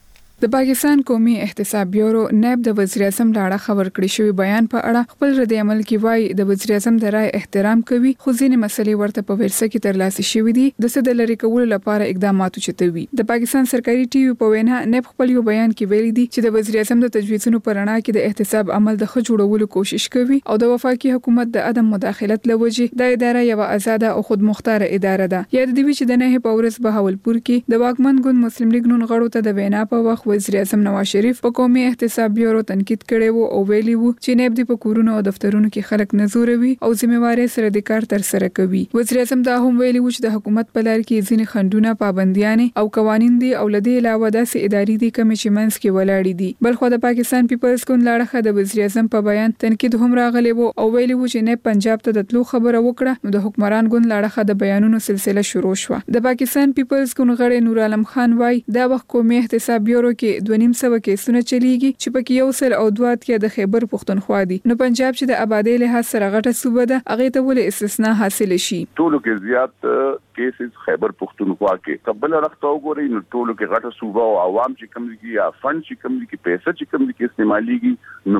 د پاکستان قومي احتساب بیورو نیب د وزیر اعظم لاړه خبر کړی شوی بیان په اړه خپل رد عمل کې وایي د وزیر اعظم د رائے احترام کوي خو ځینې مسلې ورته په ورسه کې ترلاسه شوې دي د څه د لری کولو لپاره اقدامات چتوي. د پاکستان سرکاري ټي وي په وینا نیب خپل یو بیان کې ویلي دي چې د وزیر اعظم د تجویزونو پر رڼا کې د احتساب عمل د ښه جوړولو کوشش کوي او د وفاقي حکومت د عدم مداخلت لوجه د اداره یو آزاد او خودمختار اداره ده. یاد دی چې د نه په ورځ بهاولپور کې د واکمن ګوند مسلم لیگ نون غړو ته د وینا په وخت وزیر اعظم نواز شریف په قومي احتساب بیورو تنقید کړي وو او ویلي وو چې نیب د کورونو او دفترونو کې خلک نزوروي او ذمہواري سره د کار تر سره کوي. وزیر اعظم دا هم ویلي وو چې د حکومت په لار کې ځینې خندونه پابندیان او قوانين دي او لدی علاوه داسې اداري دي کوم چې منځ کې ولاړې دي. بلخو د پاکستان پیپلز ګوند لاړه د وزیر اعظم په بیان تنقید هم راغلی وو او ویلي وو چې نیب پنجاب ته د تلو خبره وکړه نو د حکمران ګوند لاړه د بیانونو سلسله شروع شو. د پاکستان پیپلز ګوند غړي نور عالم خان وای دا وخت قومي احتساب بیورو کې 2.5 کیسونه چلیږي چې پکې یو سل او دوات کې د خیبر پښتونخوا دي. نو پنجاب چې د آبادی له سره غټه صوبه ده هغه ته ول استثناء حاصل شي. ټولو کې زیات کیسز خیبر پښتونخوا کې قبل راځو وګورئ نو ټولو کې غټه صوبه او عوام چې کم دي یا فند چې کم دي کې پیسې چې کم دي کې استعماليږي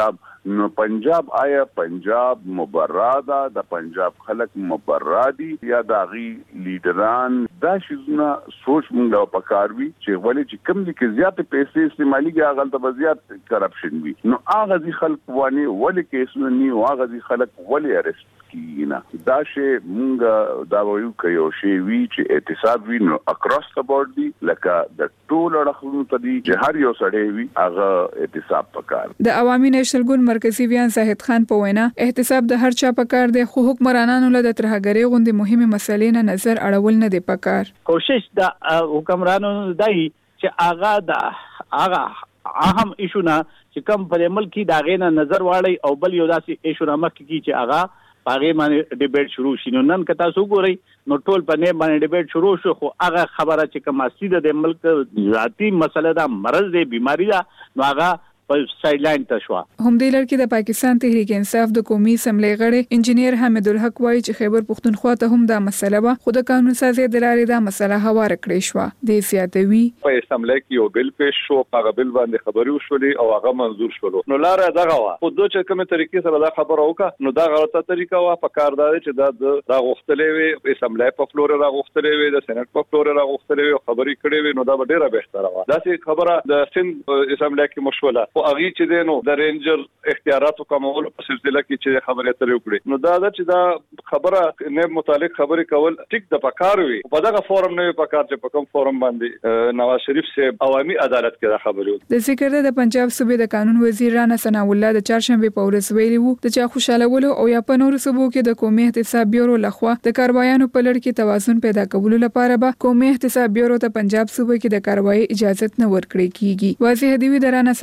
نو پنجاب آیا پنجاب مبراده د پنجاب خلک مبرادي یا داغي لیډران دا شیزونه سوچ مونږه پکاروي چې ولې چې کم دي کې زیات پیسې استعماليږي هغه ته زیات کرپشن وي نو هغه ځي خلک وانی ولې کیسونه ني هغه ځي خلک ولې ارست کینا دا شی مونږه دا وایو کوي شی وی چې احتساب وی نو اکراس د بورډ دی لکه د ټول اړخونو ته دی چې هر یو سړی وی هغه احتساب پکار. د عوامي نېشنل ګوند مرکزی ویان زاهد خان په وینا احتساب د هر چا پکار دی خو حکمرانانو له د ترهګری غوندي مهمه مسلې نه نظر اړول نه دی پکار. کوشش د حکمرانانو دای چې هغه اهم ایشونه چې کم پر ملکی دا غینه نظر واړی او بل یو داسې ایشونه مخکې کی چې هغه پاغه باندې ډیبیټ شروع شي. نو نن کتا سو ګورئ نو ټول په نه باندې ډیبیټ شروع شو خو هغه خبره چې کوم اصلي د ملک ذاتی مسله دا مرض دی بیماری دا نو هغه په سایډ لاین ته شو. هم د لړ د پاکستان تحریک انصاف د قومي اسمبلی غړي انجینیر حمید الحق وایي چې خیبر پښتونخوا ته هم دا مسله و خو د قانون سازي د لارې دا مسله هوار کړې شو. د سیاتوي په اسمبلی کې یو بل پیش شو هغه بل باندې خبري وشولې او هغه منظور شول. نو لار دغه وا خو دوه چې کومه طریقې سره دا خبره وکړه نو دا غلطه طریقه وا په کار دا چې دا غوښتلې وي اسمبلی په فلور را غوښتلې وي د سېنات په فلور را غوښتلې وي خبري کړې وي نو دا ډیره بهتره و. دا چې خبره د سند اسمبلی کې مشوله او هغه چې دینو د رینجر اختیاراتو کومول په سلسله کې چې خبره ترې وکړي نو دا چې دا خبره نه متعلق خبرې کول ټیک د پکار وي په دغه فورم نه پکار چې په کوم فورم باندې نواز شریف صاحب عوامي عدالت کې دا خبرې د ذکر د پنجاب صوبې د قانون وزیر رانا ثنا الله د چهارشنبه په ورځ ویلي وو د چا خوشالولو او یا په نورو صوبو کې د قومي احتساب بیورو لخوا د کاروایانو په لړ کې توازن پیدا کولو لپاره به قومي احتساب بیورو ته پنجاب صوبې کې د کاروایی اجازه نه ورکړي کیږي. واضح دی د رانا ثنا الله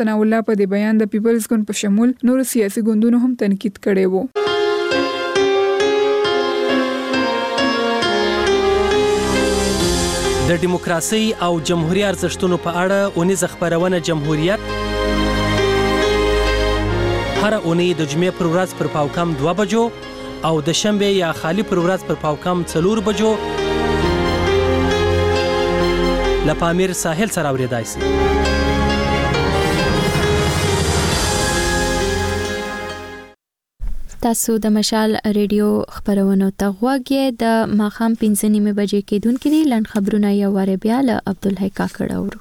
په دې بیان د پیپلز ګوند په شمول نور سیاسي ګوندونو هم تنقید کړی وو. د دیموکراسي او جمهوریت ارزښتونو په اړه اونیزه خبرونه جمهوریت هر اونۍ د جمعې پر ورځ پر پاوکم 2 بجو او د شنبه یا خالی پر ورځ پر پاوکم 4 بجو لپامیر ساحل سره اوریدای شي. تاسو د مشال ریډیو خبرونو ته غوږی د ماخام 5:30 بجې کېدونکې دي. لن خبرونه یو واره بیا له عبدالحی کاکړ اورو.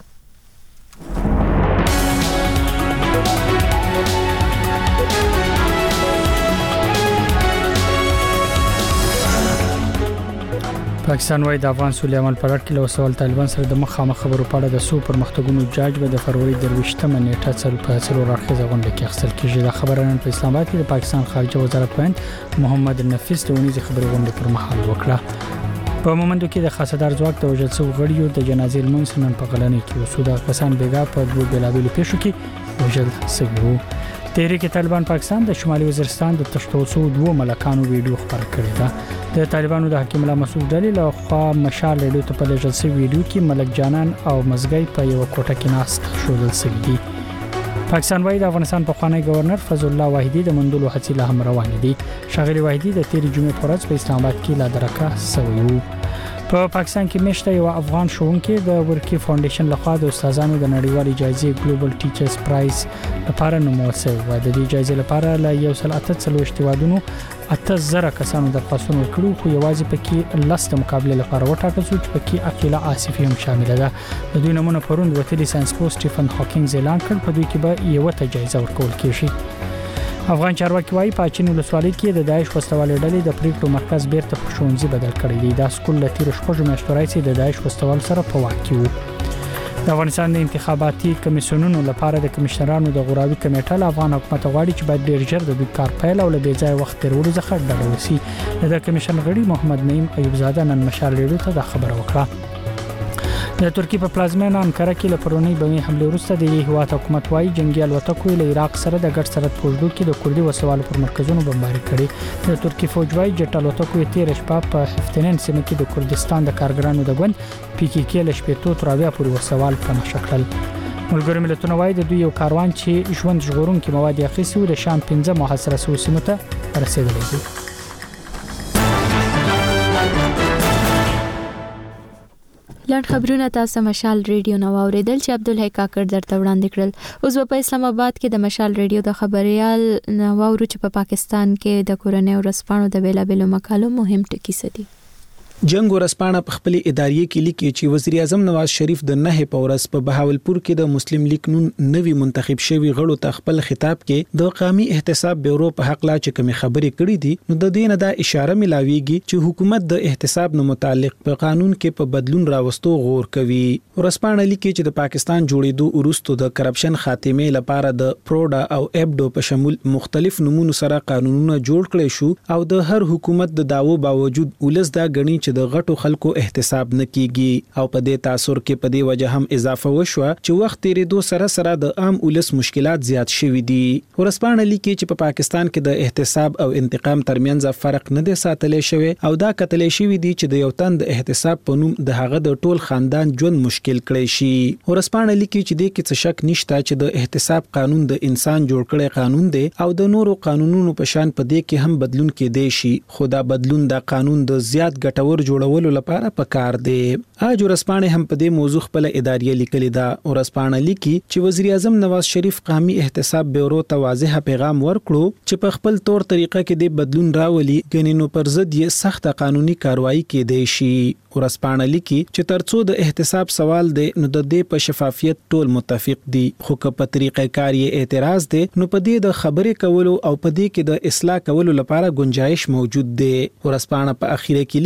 پاکستان وايي د افغان سولې عمل پر اړه له سوال طالبان سره د مخامخ خبرو په اړه د سو پرمختګونو جاج به د فروری 28مه نیټه څلور اړخیزه غونډه کې اخیستل کېږي. د خبرونو په اسلام آباد کې د پاکستان خارجه وزارت وایي محمد نفیس د ونیزې خبري غونډې پر مهال وکړه. په مومندو کې د خاصدار ځواک د وژل شوو غړیو د جنازې لمونځ نن په غلنۍ کې وسو. د کسان بیګا په دوه بېلابېلو پیښو کې وژل شوي وو. تحریک طالبان پاکستان د شمالي وزیرستان د تشتوسو دوه ملکانو ویډیو خبر کړی ده. د طالبانو د حکیم الله مسعود ډلې له خوا مشال ریډیو ته په لږل سوي ویډیو کې ملک جانان او مزګي په یو کوټه کې ناست شودل شوی دي. پاکستان وايي د افغانستان په خوانی گورنر فضل الله واحدی د مندلو هڅې له هم روان دي. شاغلي واحدی د تیر جمعې پر ورځ په اسلام آباد کې لا درکه سوی وو. په پاکستان کې مشته یو افغان ښوونکی د ورکی فاونډیشن لخوا د استادانو د نړیوالې جایزې ګلوبل ټیچرز پرایز لپاره نومول شوی و. د دې جایزې لپاره له 148 هیوادونو 8000 کسانو درخواستونه ورکړو، خو یوازې پکې 10 د مقابله لپاره وټاکل شو چې پکې عقیله آصفی هم شامل ده. د دوی نمونه پروند وتلی ساينس پوسټ سټیفن هاکینګ اعلان کړ په دوی کې به یو ته جایزه ورکول کیږي. افغان چارواکي وايي په چین ولسوالۍ کې د داعش وسوالې ډلې د پریکړو مرکز بیرته په ښوونځي بدل کړی دی. دا سکول له تیر شپږو میاشتو راځي د داعش وسوال سره په واک کې وو. د افغانستان د انتخاباتي کمیسیونونو لپاره د کمشنرانو د غوراوي کمیټه له افغان حکومت غواړي چې باید ډیر ژر د دوی کار پیل او له بې ځای وخت تیرولو څخه ډډه وشي. د کمیشن غړي محمد نعیم ایوب زاده نن مشال ریډیو ته دا خبره وکړه. د ترکیه په پلازمینه انکره کې له پرونی بمي حمله وروسته د هیواد حکومت وايي جنگي الوتکو له عراق سره د ګډ سرحد پوجدو کې د کوردي وسوالو پر مرکزونو بمباري کړي. د ترکیه فوج وايي جټ الوتکو یې تیر شپه په هفتنن سیمه کې د کردستان د کارګرانو د ګوند پی کې کې له شپې تراویا پورې وسوال په مشکل. ملګری ملتونه وايي د دوی یو کاروان چې ژوند ژغورونکي مواد یې اخیستي و د شام 15 محاصره شوو سیمو ته رسیدلی دی. لاند خبرونه تاسو مشال ریډیو نو اوریدل چې عبدالحی کاکړ درته وړاندې کړل. اوس په اسلام آباد کې د مشال ریډیو د خبريال نو ورو چې په پاکستان کې د کورونې ورسپانو د بیلابلو مقالو مهم ټکی سدي. جنگ ورسپانه په خپل اداري کې لیکي چې وزیر اعظم نواز شریف د 9 پورس په بهاولپور کې د مسلم لیگ نون نوی منتخب شوی غړو ته خپل خطاب کې د قومي احتساب بیورو په حق لا چې کوم خبرې کړې دي نو د دې نه د اشاره ملاويږي چې حکومت د احتساب نه متعلق په قانون کې په بدلون راوستو غور کوي. ورسپانه لیکي چې د پاکستان جوړېدو وروسته د کرپشن خاتمه لپاره د پروډا او ایبډو په شمول مختلف نمونه سره قانونونه جوړ کړي شو او د هر حکومت د داوو باوجود ولس دا غني چې د غټو خلکو احتساب نکېږي او په دې تاثر کې په دې وجه هم اضافه وشو چې وخت تیرېدو سره د عام ولس مشکلات زیات شوي دي. ورسپانه لیکي چې په پاکستان کې د احتساب او انتقام ترمنځ فرق نه دی ساتلې شوی او دا کتلې شوی دی چې د یو تن د احتساب په نوم د هغه د ټول خاندان ژوند مشکل کړي شي. ورسپانه لیکي چې د کې څه شک نشته چې د احتساب قانون د انسان جوړ کړي قانون دی او د نورو قانونونو په شان په دې کې هم بدلون کې دی شي. خدا بدلون د قانون د زیات ګټور جوړولو لپاره پکار دی. اج ورسپانه هم په دې موضوع خپل اداري لیکلي دا. ورسپانه لیکي چې وزیر اعظم نواز شریف قومي احتساب بیورو ته واضح پیغام ورکړو چې په خپل تور طریقه کې د بدلون راولي غنینو پر ضد یې سخت قانوني کاروایی کې دی شي. ورسپانه لیکي چې ترڅو د احتساب سوال دی نو د دې په شفافیت ټول متفق دي خو که په طریقه کار یې اعتراض دی نو په دې د خبرې کولو او په دې کې د اصلاح کولو لپاره گنجائش موجود دی. ورسپانه په اخیره کې لیکي چې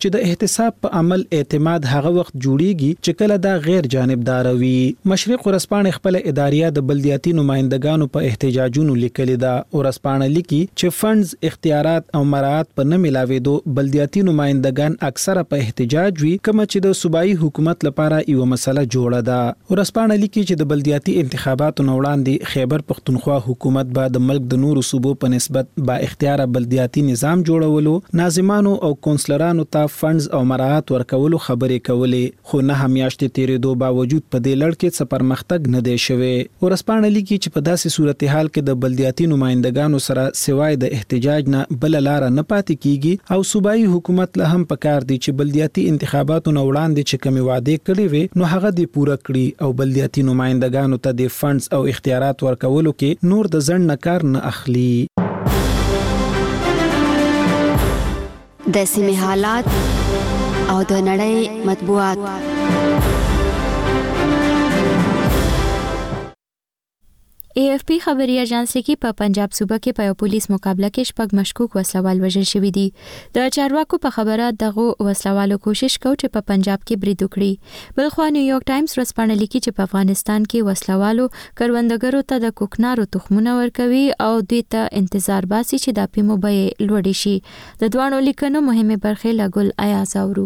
چې د احتساب په عمل اعتماد هغه وخت جوړیږي چې کله دا غیر جانبدار وي. مشرق ورځپاڼه خپل اداریه د بلدیاتي نمائندګانو په احتجاجونو لیکلي ده. ورځپاڼه لیکي چې فندز اختیارات او مراعات په نه ملاوېدو بلدیاتي نمائندګان اکثره په احتجاج وي، کوم چې د صوبایي حکومت لپاره یو مسله جوړه ده. ورځپاڼه لیکي چې د بلدیاتي انتخاباتو نه وړاندې خیبر پختونخوا حکومت به د ملک د نورو صوبو په نسبت با اختیار بلدیاتي نظام جوړولو، ناظمانو او کونسلرانو ته فندز او مراعات ورکولو خبرې کولې، خو نه میاشتې تیرېدو باوجود په دې لړ کې څه پرمختګ نه دی شوی. ورځپاڼه لیکي چې په داسې صورتحال کې د بلدیاتي نمائندګانو سره سوای د احتجاج نه بل لار نه پاتې کیږي او صوبایي حکومت له هم پکار دی چې بلدیاتي انتخاباتو نه وړاندې چې کومې وعده کړې وي نو هغه دې پوره کړي او بلدیاتي نمائندګانو ته د فندز او اختیارات ورکولو کې نور د ځنډ نه کار نه اخلي. د سیمې حالات او د نړۍ مطبوعات. AFP خبري اژانس کې په پنجاب صوبه کې په پولیس مقابله کې شپږ مشکوک وسلوال وژل شوي دي. د چارواکو په خبره دغه وسلوالو کوشش کوي چې په پنجاب کې برید وکړي. بلخوا نیویارک ټایمز ورځپاڼه لیکي چې په افغانستان کې وسلوالو کروندګرو ته د کوکنارو تخمونه ورکوي او دوی ته انتظار باسي چې د اپیمو بیې لوړې شي. د دوانو لیکنو مهمه برخه لګول آیاز اورو.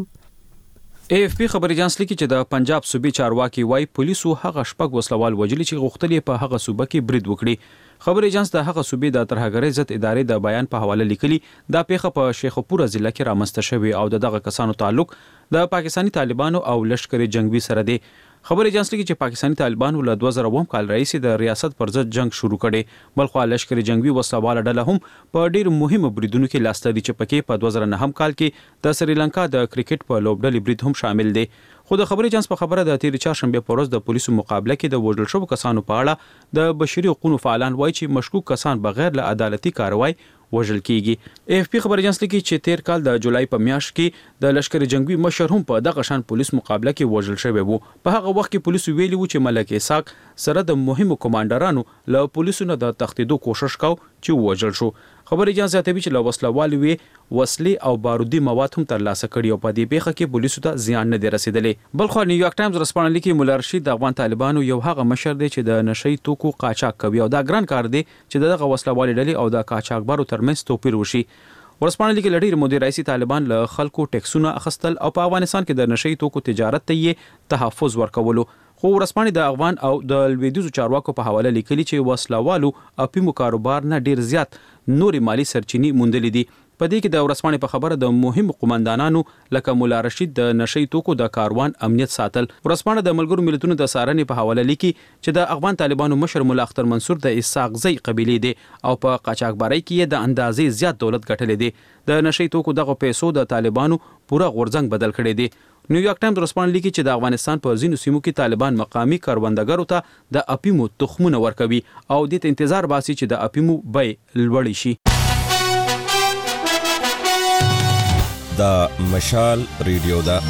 AFP خبري اژانس لیکي چې د پنجاب صوبې چارواکي وای پولیسو هغه شپږ وسلوال وجلي چې غوښتل په هغه صوبه کې برید وکړي. خبري اژانس د هغه صوبې د ترهګرۍ ضد ادارې د بیان په حواله لیکلي دا پیښه په شیخوپور ضلع کې رامنځته شوې او دغه کسانو تعلق د پاکستاني طالبانو او لشکري جنگي سره دی. خبري اژانس لیکي چې پاکستاني طالبانو له 2009 کال راهیسې د ریاست پر ضد جنگ شروع کړي. بلخوا لشکري جنگي وسلواله ډله هم په ډیر مهمو بریدونو کې لاس لري چې پکې په 2009 کال کې د سریلانکا د کرکټ په لوبډلې برید هم شامل دی. خو د خبري اژانس په خبره د تیر چهارشنبه په ورځ د پولیسو مقابله کې د وژل شوو کسانو په اړه د بشري حقوقو فعالان وایي چې مشکوک کسان بغیر له عدالتي کاروای وژل کیږي. AFP خبري اژانس لیکي چې تیر کال د جولای په میاشت کې د لشکري جنگي مشر هم په دغه شان پولیس مقابله کې وژل شوی وو. په هغه وخت کې پولیسو ویلي وو چې ملک اسحاق سره د مهمو کمانډرانو له پولیسو نه د تښتېدو کوشش کاو چې وژل شو. خبري اژانس زیاتوي چې له وسلوال وی وسلې او بارودي مواد هم ترلاسه کړي او په دې پیښه کې پولیسو ته زیان نه دی رسیدلی. بلخو نیویارک ټایمز ورځپاڼه لیکي مولا رشید د افغان طالبانو یو هغه مشر دی چې د نشئی توکو قاچاق کوي او دا ګران کار دی چې دغه وسلوال ډلې او د قاچاقبرو ترمنځ توپیر وشي. ورځپاڼه لیکي لړۍ مودې رئیسي طالبان له خلکو ټیکسونه اخیستل او په افغانستان کې د نشئی توکو تجارت ته یې تحفظ ورکولو. خو ورځپاڼه د افغان او د لویدیځو چارواکو په حواله لیکلي چې وسلوالو اپیمو کاروبار نه ډیر زیات نوري مالی سرچینې موندلې دي. په دې کې د ورځپاڼې په خبره د مهمو قومندانانو لکه مولا رشید د نشئی توکو د کاروان امنیت ساتل. ورځپاڼه د ملګرو ملتونو د سارنې په حواله لیکي چې د افغان طالبانو مشر مولا اختر منصور د اسحاقزی قبيله دی او په قاچاقبرۍ کې د اندازې زیات دولت ګټلې دی. د نشئی توکو دغه پیسو د طالبانو پورا غورځنګ بدل کړی دی. نیویارک ټایمز ورځپاڼه لیکي چې د افغانستان په ځینو سیمو کې طالبان مقامی کروندګرو ته د اپیمو تخمونه ورکوي او د انتظار باسي چې د اپیمو بیې لوړ شي. دا مشال ریډیو دا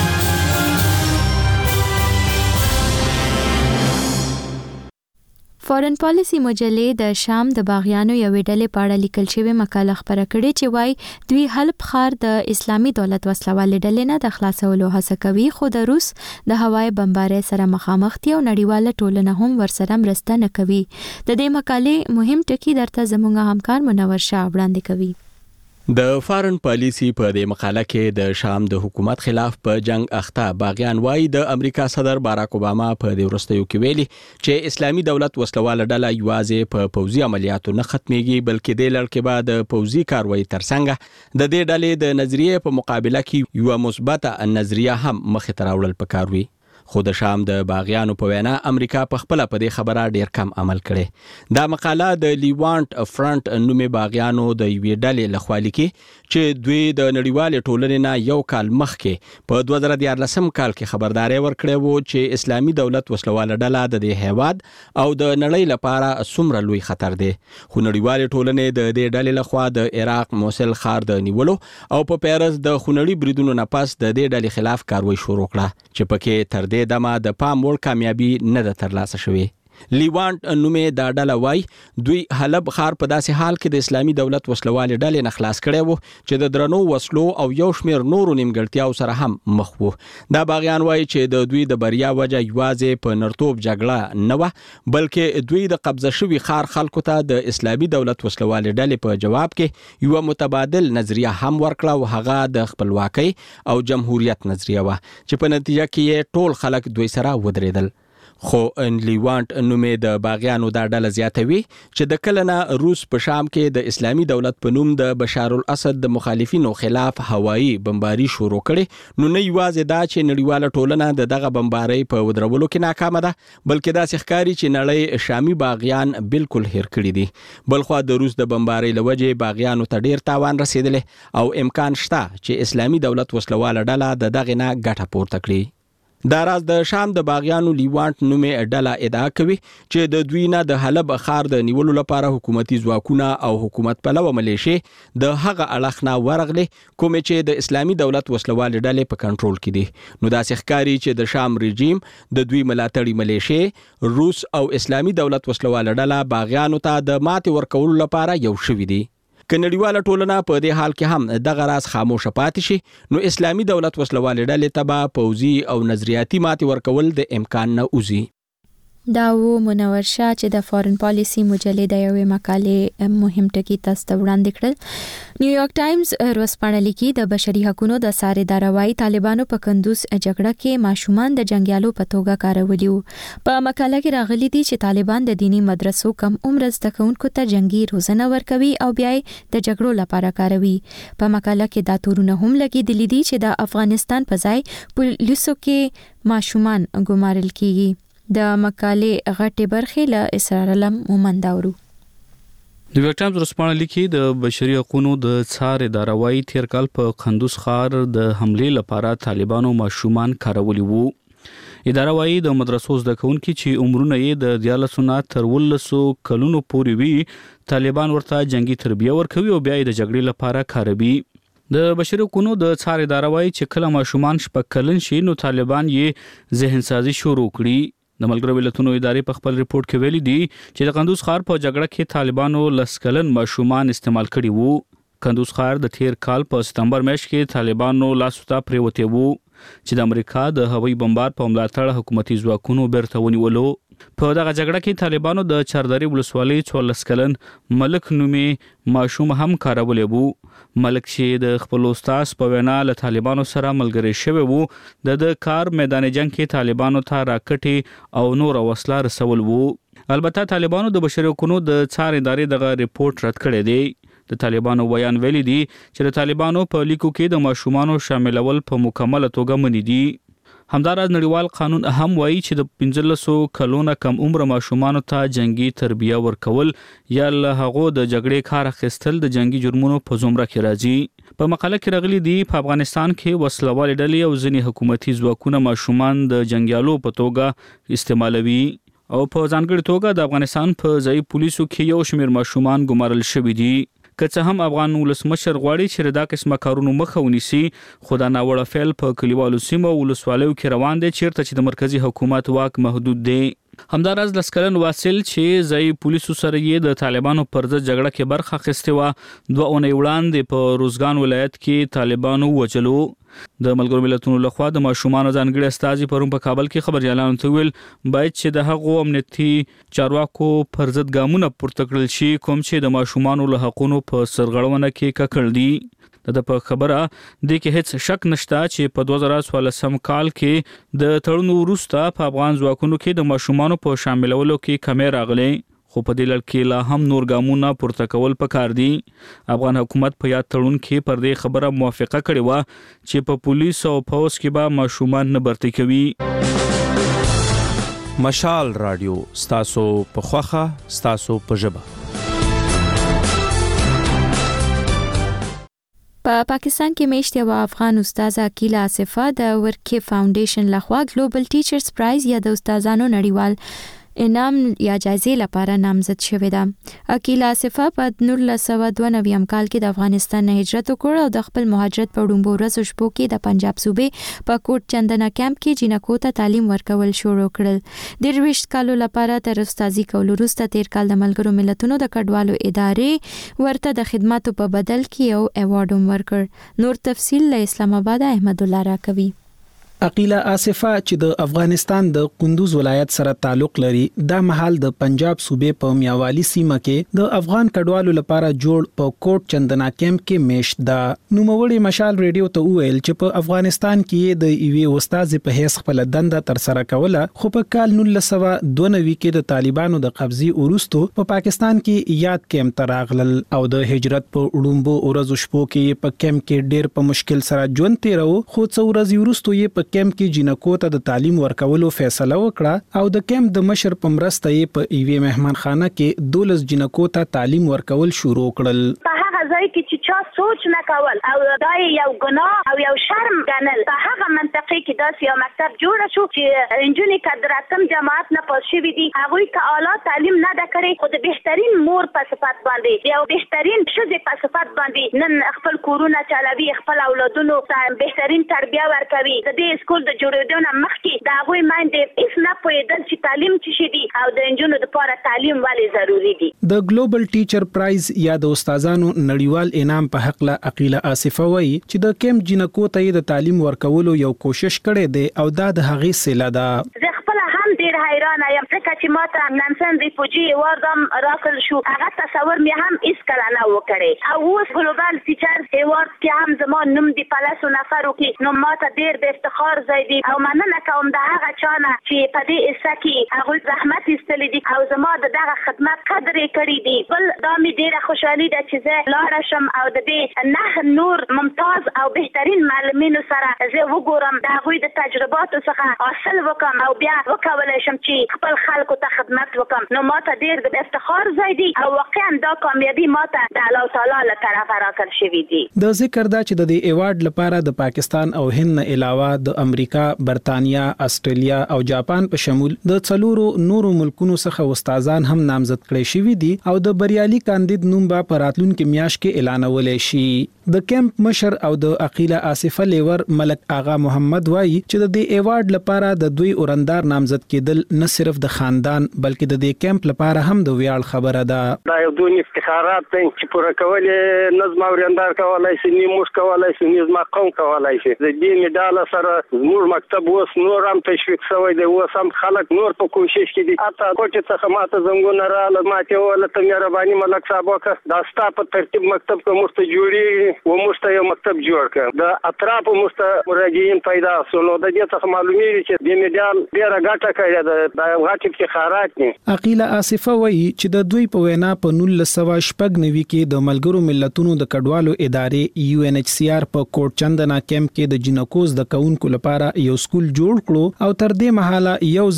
فورن پالیسی مجلې د شام د باغیانو یوې ډلې په اړه لیکل شوی مقاله خبره کړې چې وايي دوی حلب ښار د اسلامي دولت وسلوالې ډلې نه د خلاصولو هڅه کوي خو د روس د هوایي بمبارۍ سره مخامخ دي او نړیواله ټولنه هم ورسره مرسته نه کوي. د دې مقالې مهم ټکي درته زموږ همکار منور شاه وړاندې کوي. د فارن پالیسی په دې مقاله کې د شام د حکومت خلاف په جنگ اخته باغیان وایي د امریکا صدر باراک اوباما په دې وروستیو کې ویلي چې اسلامي دولت وسلواله ډله یوازې په پوځي عملیاتو نه ختميږي بلکې د لړ کې بعد پوځي کاروایی ترڅنګ د دې ډلې د نظریې په مقابله کې یو مثبته نظریه هم مخې ته راوړل پکار وي. خو د شام د باغیانو په وینا امریکا په خپل په دې خبره ډیر کم عمل کړي. دا مقاله د لیوانت فرنٹ نومي باغیانو د یوې ډلې لخوا لیکي چې دوی د نړیوال ټولنې نه یو کال مخکې په 2014 کال کې خبرداري ورکړې وو چې اسلامي دولت وسلواله ډله د دې هیواد او د نړۍ لپاره څومره لوی خطر دی. خو نړیوال ټولنې د دې ډلې لخوا د عراق موصل ښار د نیولو او په پیرس د خونړي بریدونو نه پس د دې ډلې خلاف کاروایی شروع کړه چې پکې تر دې دمه د پام وړ کامیابی نه ده ترلاسه شوې. لیوانت نومې دا ډله وای دوی حلب خار په داسې حال کې د اسلامي دولت وسلوال ډلې نه خلاص کړي وو چې د درنو وسلو او یو شمېر نورو نیمګړتیاو سره هم مخ وو. دا باغیان وای چې د دوی د بریا وجه یوازې په نرتوب جګړه نه و بلکې دوی د قبضه شوی خار خلکو ته د اسلامي دولت وسلوال ډلې په جواب کې یو متبادل نظریه هم ورکړه او هغه د خپلواکۍ او جمهوریت نظریه و چې په نتیجه کې ټول خلک دوی سره ودرېدل. خو لیوانت نومې د باغیانو دا ډله زیاتوي چې د کلنه روس په شام کې د اسلامي دولت په نوم د بشار الاسد د مخالفینو خلاف هوایی بمباری شروع کړي نو نه یوازې دا چې نړیواله ټولنه د دغه بمباری په ودرولو کې ناکامه ده بلکې دا ښکاري چې نړۍ شامي باغیان بالکل هیر کړي دي. بلخو د روس د بمباری لوجه باغیانو ته ډیر تاوان رسیدلی او امکان شته چې اسلامي دولت وسلواله ډله د دغه نه ګټه پورته کړي. دا راز د شام د باغیانو لیوانت نومې ډله ادعا کوي چې د دوی نه د حلب خار د نیولو لپاره حکومتي ځواکونه او حکومت پلوه ملیشې د هغه اړخ نه ورغلي کومې چې د اسلامي دولت وسلوال ډلې په کنټرول کې دي. نو دا ښکاري چې د شام رژیم د دوی ملاتړي ملیشې روس او اسلامي دولت وسلوال ډله باغیانو ته د ماتې ورکولو لپاره یو شوي دي. که نړیواله ټولنه په دې حال کې هم دغه راز خاموشه پاتې شي نو اسلامي دولت وسلوال ډلې ته به پوځي او نظریاتي ماتې ورکول د امکان نه وځي. دا و منور شاه چې د فارن پالیسی مجلې د یوې مقالې مهم ټکی تاسو ته وړاندې کړل. نیویارک ټایمز ورځپاڼه لیکي د بشري حقوقو د ساري داروای طالبانو په کندوز جګړه کې ماشومان د جنگیالو په توګه کارولي وو. په مقاله کې راغلي دي چې طالبان د دینی مدرسو کم عمر زده کوونکو ته جنگي روزنه ورکوي او بیا د جګړو لپاره کاروي. په مقاله کې دا تورونه هم لګیدلي دي چې د افغانستان په ځای پولیسو کې ماشومان ګمارل کیږي. د مقالې غټه برخه له اسرار علم مومنداورو. د نیویارک ټایمز ورځپاڼه لیکي د بشري حقوقو د څار اداره وايي تیر کال په قندوز ښار د حملې لپاره طالبانو ماشومان کارولي وو. اداره وايي د مدرسو زده کوونکي چې عمرونه یې د 14 نه تر 19 کلونو پورې وي طالبان ورته جنگي تربیه ورکوي او بیا یې د جګړې لپاره کاروي. د بشري حقوقو د څار اداره وايي چې کله ماشومان شپږ کلن شي نو طالبان یې ذهن سازي شروع کړي. د ملګرو ملتونو ادارې په خپل ریپورت کې ویلي دي چې د قندوز ښار په جګړه کې طالبانو لسکلن ماشومان استعمال کړي وو. قندوز ښار د تیر کال په سپتمبر میاشت کې طالبانو لاسو ته پریوتی وو چې د امریکا د هوایي بمبار په ملاتړ حکومتي ځواکونو بیرته ونیولو. په دغه جګړه کې طالبانو د چاردري ولسوالۍ 14 کلن ملک نومي ماشوم هم کارولې وو. ملک چې د خپل استاد په وینا له طالبانو سره ملګری شوی وو د کار میدان جنگ کې طالبانو ته راکټي او نور وسله رسول وو. البته طالبانو د بشري حقوقو د څار ادارې دغه ریپورت رد کړی دی. د طالبانو بیان ویلي دي چې د طالبانو په لیکو کې د ماشومانو شاملول په مکمله توګه منې دي. همداراز نړیوال قانون هم وایي چې د 15 کلونو کم عمر ماشومانو ته جنگي تربیه ورکول یا له هغو د جګړې کار اخیستل د جنگي جرمونو په زمره کې راځي. په مقاله کې راغلي دي په افغانستان کې وسلوال ډلې او ځینې حکومتي ځواکونه ماشومان د جنگیالو په توګه استعمالوي او په ځانګړي توګه د افغانستان په ځای پولیسو کې یو شمېر ماشومان ګمارل شوي دي. که څه هم افغان ولسمشر غواړي چې دا قسمه کارونو مخه ونیسي خو دا ناوړه فعل په کلیوالو سیمو او ولسوالیو کې روان دی چیرته چې د مرکزی حکومت واک محدود دی. همداراز لسکلن واصل چې ځای پولیسو سره یې د طالبانو پر ضد جګړه کې برخه اخیستې وه 2 اونۍ وړاندې په روزګان ولایت کې طالبانو وجلو. د ملګرو ملتونو لخوا د ماشومانو ځانګړي استازي پرون په کابل کې خبريالانو ته ویل باید چې د هغو امنیتي چارواکو پر ضد ګامونه پورته کړل شي کوم چې د ماشومانو له حقوقو په سرغړونه کې ککړ دي. د په خبره د کې هیڅ شک نشته چې په 2014 کال کې د تړون وروسته په افغان ځواکونو کې د ماشومانو په شاملولو کې کمی راغلی خو په دې لړ کې لا هم نور ګامونه پورته کول پکار دي. افغان حکومت په یاد تړون کې پر دې خبره موافقه کړې و چې په پولیس او پولیس کې به ماشومان نه برتي کوي. مشال رادیو ستاسو په خوخه ستاسو په ژبه. په پاکستان کې میشت یو افغان استاد عقیله آصفه د ورکه فاونډیشن لخوا ګلوبل ټیچرز پرایز یا د استادانو نړیوال انعام یا جایزې لپاره نامزد شوې ده. عقیله آصفه په 1992 کال کې د افغانستان نه هجرت وکړ او د خپل مهاجرت په وړاندې ورځو شپو کې د پنجاب صوبې په کوټ چندنا کیمپ کې جنکو ته تعلیم ورکول شروع کړل. د 20 کالو لپاره تر استادي کول وروسته تیر کال د ملګرو ملتونو د کډوالو ادارې ورته د خدماتو په بدل کې یو ایوارډ ورکړ. نور تفصیل له اسلام آباد احمد الله راکوي. عقیله آصفه چې د افغانستان د کندوز ولایت سره تعلق لري د مهال د پنجاب صوبې په میاوالی سیمه کې د افغان کډوالو لپاره جوړ په کوټ چندنا کیمپ کې میشت ده. نوموړي مشال ریډیو ته وویل چې په افغانستان کې د ایوي استاد په هیڅ خپل دنده تر سره کوله، خو په کال 1992 کې د طالبانو د قبضې وروسته په پاکستان کې یاد کیمپ ته راغلل او د هجرت په وړاندې ورځو شپو کې په کیمپ کې ډېر په مشکل سره ژوند تیرو، خو څو ورځې وروسته یې په کیمپ کې جنکو ته د تعلیم ورکولو فیصله وکړه او د کیمپ د مشر په مرسته یې په ایوي مهمانخانه کې 12 جنکو ته تعلیم ورکول شروع کړل. ځای کې چې چا سوچ نه کول او دا یو ګناه او یو شرم ګڼل، په هغه منطقه کې داسې یو مکتب جوړ شو چې انجونې کدراتم جماعت نه پاس شوي دي، هغوی که اعلی تعلیم نه ده کړې خو د بهترین مور په صفت باندې یو بهترین ښځې په صفت باندې نن خپل کورونه چلوي، خپل اولادونو ته بهترین تربیه ورکوي. د دې سکول د جوړېدو نه مخکې د هغوی میندې هېڅ نه پوهېدل چې تعلیم څه شی دي او د انجونو دپاره تعلیم ولې ضروري دي. د ګلوبل ټیچر پرایز یا د استادانو نړیوال انعام په حق له عقیله آصفه وایي چې د کیمپ جنکو ته د تعلیم ورکولو یو کوشش کړی دی او دا د هغې سیله ده. زه خپل هم ډیر حیرانه یم ځکه چې ماته نانسن ریفوجي ایوارډ هم راکړل شو، هغه تصور مې هم هیڅ کله نه و کړی او اوس ګلوبال ټیچر ایوارډ کې هم زما نوم دی په لسو نفرو کې، نو ماته ډیر د افتخار ځای دی او مننه کوم د هغه چا نه چې په دې حصه کې هغوی زحمت ایستلی دي او زما د دغه خدمت قدر یې کړی دی. بل دا مې ډیره خوشحالي ده چې زه لاړه شم او د دې نه نور ممتاز او بهترین معلمینو سره زه وګورم، د هغوی د تجرباتو څخه حاصل وکم او بیا وکولی شم چې خپل خلکو ته خدمت وکم. نو ماته ډیر د افتخار ځای دی او واقعا دا کامیابی ماته د الله تعالی له طرفه راکړل شوې دي. د ذکر دا چې د دې ایوارډ لپاره د پاکستان او هند نه علاوه د امریکا، برتانیا، استرالیا او جاپان په شمول د څلورو نورو ملکونو څخه استادان هم نامزد کړي شوي دي او د بریالي کاندید نوم به په راتلونکي میاشت کې اعلانول شي. د کیمپ مشر او د عقیله آصفه لیور ملک آغا محمد وایي چې د دې ایوارډ لپاره د دوی اورندار نامزد کېدل نه صرف د خاندان بلکې د دې کیمپ لپاره هم د ویاړ خبره ده. دا یو دوی افتخارات دي چې پوره کول نظم اورندار کولای شي، نیموش کولای شي، نظم قوم کولای شي. د دې مډال سره زموږ مکتب اوس نور هم تشویق شوی دی، اوس هم خلک نور په کوشش کې دي. اته کوټه څخه ماته زنګونه رااله ماته ولا ته مهرباني ملک صاحب وکړه دا ستا په ترتیب مکتب کوم مستجوړي و مشته یو مکتب جوړ کړ، د اطراف مست مراجعین پیدا سونو د دې څخه معلومیږي چې د میډال ډیره ګټه کوي د غاټ افتخارات دي. عقیله آصفه وایي چې د دوی په وینا په 1990 کې د ملګرو ملتونو د کډوالو ادارې UNHCR په کوټ چندنا کیمپ کې د جنکوز د کونکو لپاره یو سکول جوړ کړو او تر دې مهاله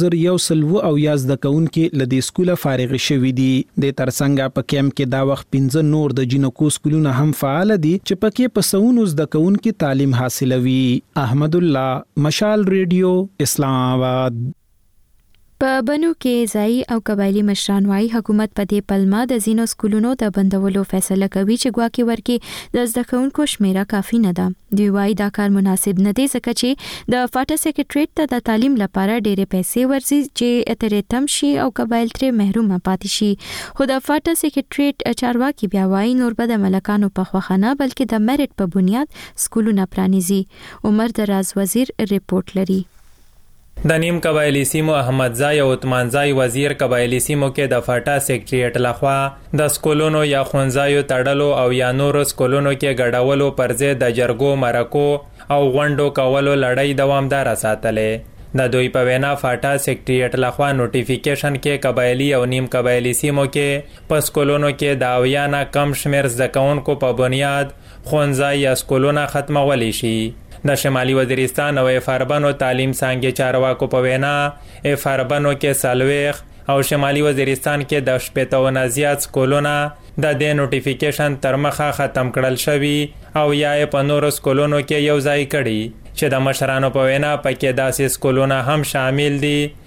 1,100 او یاز د کونکو لدې سکول فارغ شوي دي. د ترڅنګ په کیمپ کې دا وخت 15 نور د جنکو سکولونه هم فعال دي چې پکې په سونو زده کوونکو تعلیم حاصلوي. احمد الله، مشال ریډیو، اسلام آباد. په بنو کې ځای او قبایلی مشران وايي حکومت په دې پلمه د زینو سکولونو د بندولو فیصله کوي چې ګواکې ورکې د زده کوونکو شمیره کافي نه ده. دوی وايي دا کار مناسب نه دی ځکه چې د فاټا سیکریټریټ ته د تعلیم لپاره ډېرې پیسې ورځي چې اترې تم شي او قبایل ترې محروم پاتې شي. خو د فاټا سیکریټریټ چارواکي بیا وايي نور به د ملکانو په خوښه نه بلکې د میرټ په بنیاد سکولونه پرانیزي. عمر دراز وزیر ریپورت لري. د نیم قبایلی سیمو احمد زای او عثمان زای وزیر قبایلی سیمو کې د فاټا سیکریټریټ لخوا د سکولونو یا خونځایو تړلو او یا نورو سکولونو کې ګډولو پر ځای د جرګو مرکو او غونډو کولو لړۍ دوامداره ساتلې. د دوی په وینا فاټا سیکریټریټ لخوا نوټیفیکیشن کې قبایلی او نیم قبایلی سیمو کې په سکولونو کې د اویانا کم شمیر زده کوونکو په بنیاد خونځای یا سکولونه ختمولی شي. د شمالي وزیرستان او افاربنو تعلیم څانګې چارواکو په وینا افاربنو کې 40 او شمالي وزیرستان کې د 80 زیات سکولونه د دې نوټیفیکیشن تر مخه ختم کړل شوي او یا په نورو سکولونو کې یو ځای کړي چې د مشرانو په وینا پکې داسې سکولونه هم شامل دي